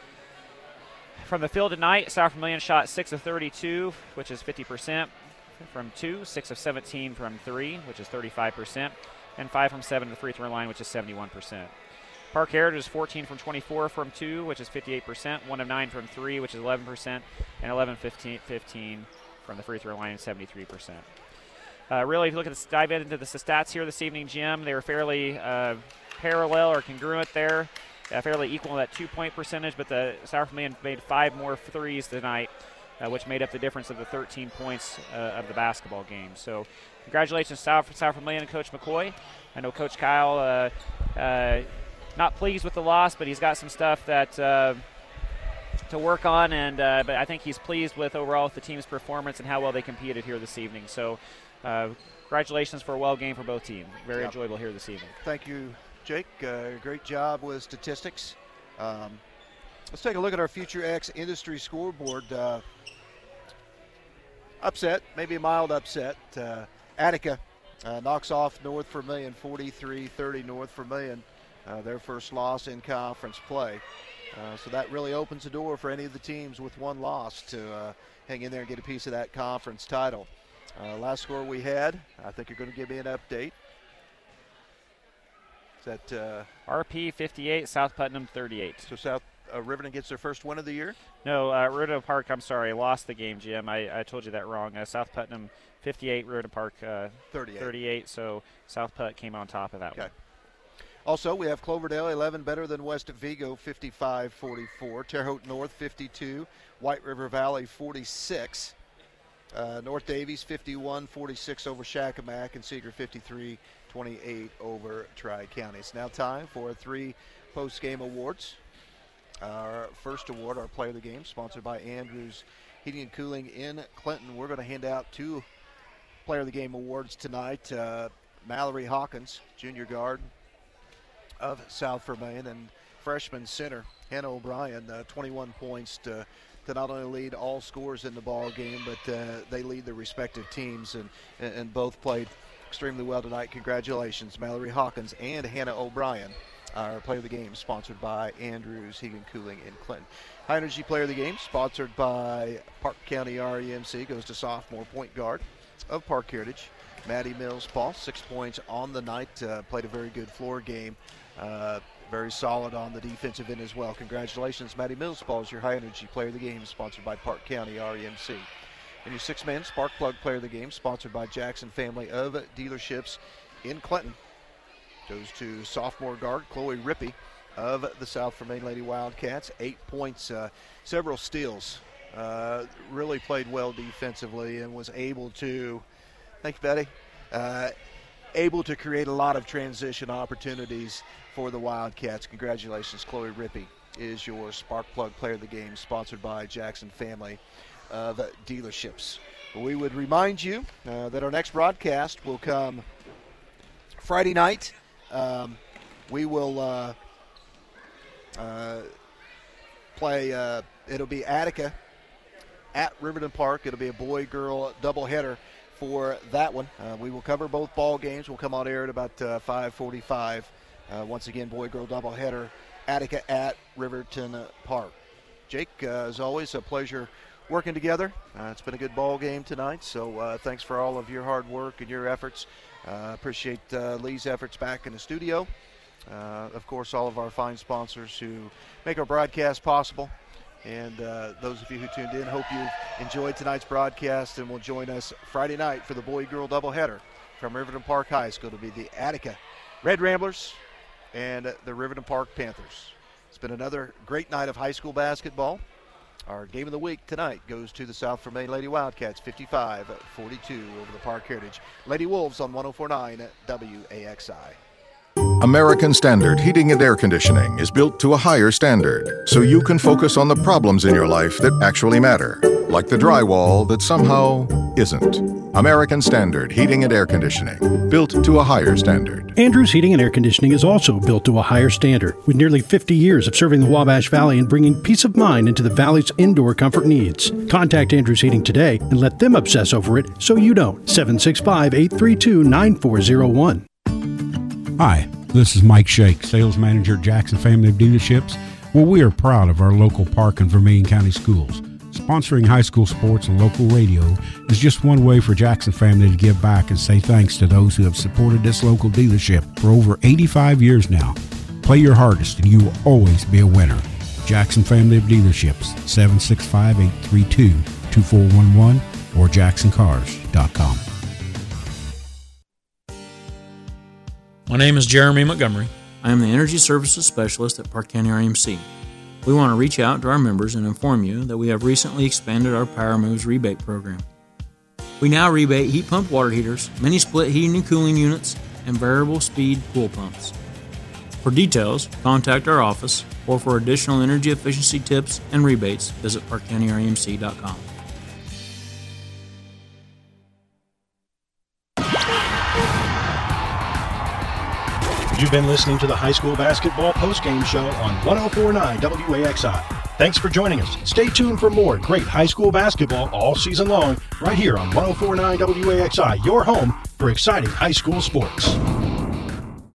From the field tonight, South Vermilion shot 6 of 32, which is 50% from 2, 6 of 17 from 3, which is 35%, and 5 from 7 to the free throw line, which is 71%. Park Heritage is 14 from 24 from 2, which is 58%, 1 of 9 from 3, which is 11%, and 15 from the free throw line, 73%. Really, if you look at dive into the stats here this evening, Jim, they were fairly parallel or congruent there, fairly equal in that 2-point percentage, but the South Vermilion made 5 more threes tonight which made up the difference of the 13 points of the basketball game. So congratulations to South Vermillion and Coach McCoy. I know Coach Kyle not pleased with the loss, but he's got some stuff that to work on, and but I think he's pleased with overall with the team's performance and how well they competed here this evening. So congratulations for a well game for both teams. Very enjoyable here this evening. Thank you, Jake. Great job with statistics. Let's take a look at our Future X industry scoreboard. Upset, maybe a mild upset. Attica knocks off North Vermillion 43-30. North Vermillion, their first loss in conference play. So that really opens the door for any of the teams with one loss to hang in there and get a piece of that conference title. Last score we had, I think you're going to give me an update. Is that RP 58, South Putnam 38. So South Riverton gets their first win of the year? No, Riverton Park, I'm sorry, lost the game, Jim. I told you that wrong. South Putnam 58, Riverton Park 38. So South Put came on top of that one. Also, we have Cloverdale 11 better than West Vigo 55-44. Terre Haute North 52. White River Valley 46. North Davies 51-46 over Shakamak, and Seeger 53-28 over Tri-County. It's now time for 3 post-game awards. Our first award, our Player of the Game, sponsored by Andrews Heating and Cooling in Clinton. We're going to hand out 2 Player of the Game awards tonight. Mallory Hawkins, junior guard of South Vermillion, and freshman center Hannah O'Brien, 21 points to not only lead all scorers in the ball game, but they lead their respective teams, and both played extremely well tonight. Congratulations, Mallory Hawkins and Hannah O'Brien. Our Player of the Game sponsored by Andrews Heating and Cooling in Clinton. High Energy Player of the Game sponsored by Park County REMC goes to sophomore point guard of Park Heritage, Maddie Mills-Paul. 6 points on the night, played a very good floor game. Very solid on the defensive end as well. Congratulations, Maddie Mills-Paul is your High Energy Player of the Game, sponsored by Park County REMC. And your 6-man Spark Plug Player of the Game, sponsored by Jackson Family of Dealerships in Clinton, goes to sophomore guard Chloe Rippey of the South Vermillion Lady Wildcats. 8 points, several steals. Really played well defensively and was able to, thank you, Betty, able to create a lot of transition opportunities for the Wildcats. Congratulations, Chloe Rippey is your Spark Plug Player of the Game, sponsored by Jackson Family of Dealerships. We would remind you that our next broadcast will come Friday night. We will play, it'll be Attica at Riverton Park. It'll be a boy-girl doubleheader for that one. We will cover both ball games. We'll come on air at about 5:45. Once again, boy-girl doubleheader, Attica at Riverton Park. Jake, as always, a pleasure working together. It's been a good ball game tonight, so thanks for all of your hard work and your efforts. Appreciate Lee's efforts back in the studio. Of course, all of our fine sponsors who make our broadcast possible. And those of you who tuned in, hope you've enjoyed tonight's broadcast and will join us Friday night for the boy-girl doubleheader from Riverton Park High School. It'll be the Attica Red Ramblers and the Riverton Park Panthers. It's been another great night of high school basketball. Our game of the week tonight goes to the South Vermillion Lady Wildcats, 55-42 over the Park Heritage Lady Wolves on 104.9 WAXI. American Standard Heating and Air Conditioning is built to a higher standard, so you can focus on the problems in your life that actually matter, like the drywall that somehow isn't. American Standard Heating and Air Conditioning, built to a higher standard. Andrews Heating and Air Conditioning is also built to a higher standard, with nearly 50 years of serving the Wabash Valley and bringing peace of mind into the Valley's indoor comfort needs. Contact Andrews Heating today and let them obsess over it so you don't. 765-832-9401. Hi, this is Mike Shake, Sales Manager at Jackson Family of Dealerships. Well, we are proud of our local Park and Vermillion County schools. Sponsoring high school sports and local radio is just one way for Jackson Family to give back and say thanks to those who have supported this local dealership for over 85 years now. Play your hardest and you will always be a winner. Jackson Family of Dealerships, 765-832-2411 or jacksoncars.com. My name is Jeremy Montgomery. I am the Energy Services Specialist at Park County REMC. We want to reach out to our members and inform you that we have recently expanded our Power Moves rebate program. We now rebate heat pump water heaters, mini split heating and cooling units, and variable speed pool pumps. For details, contact our office, or for additional energy efficiency tips and rebates, visit parkcountyrmc.com. You've been listening to the high school basketball postgame show on 104.9 WAXI. Thanks for joining us. Stay tuned for more great high school basketball all season long right here on 104.9 WAXI, your home for exciting high school sports.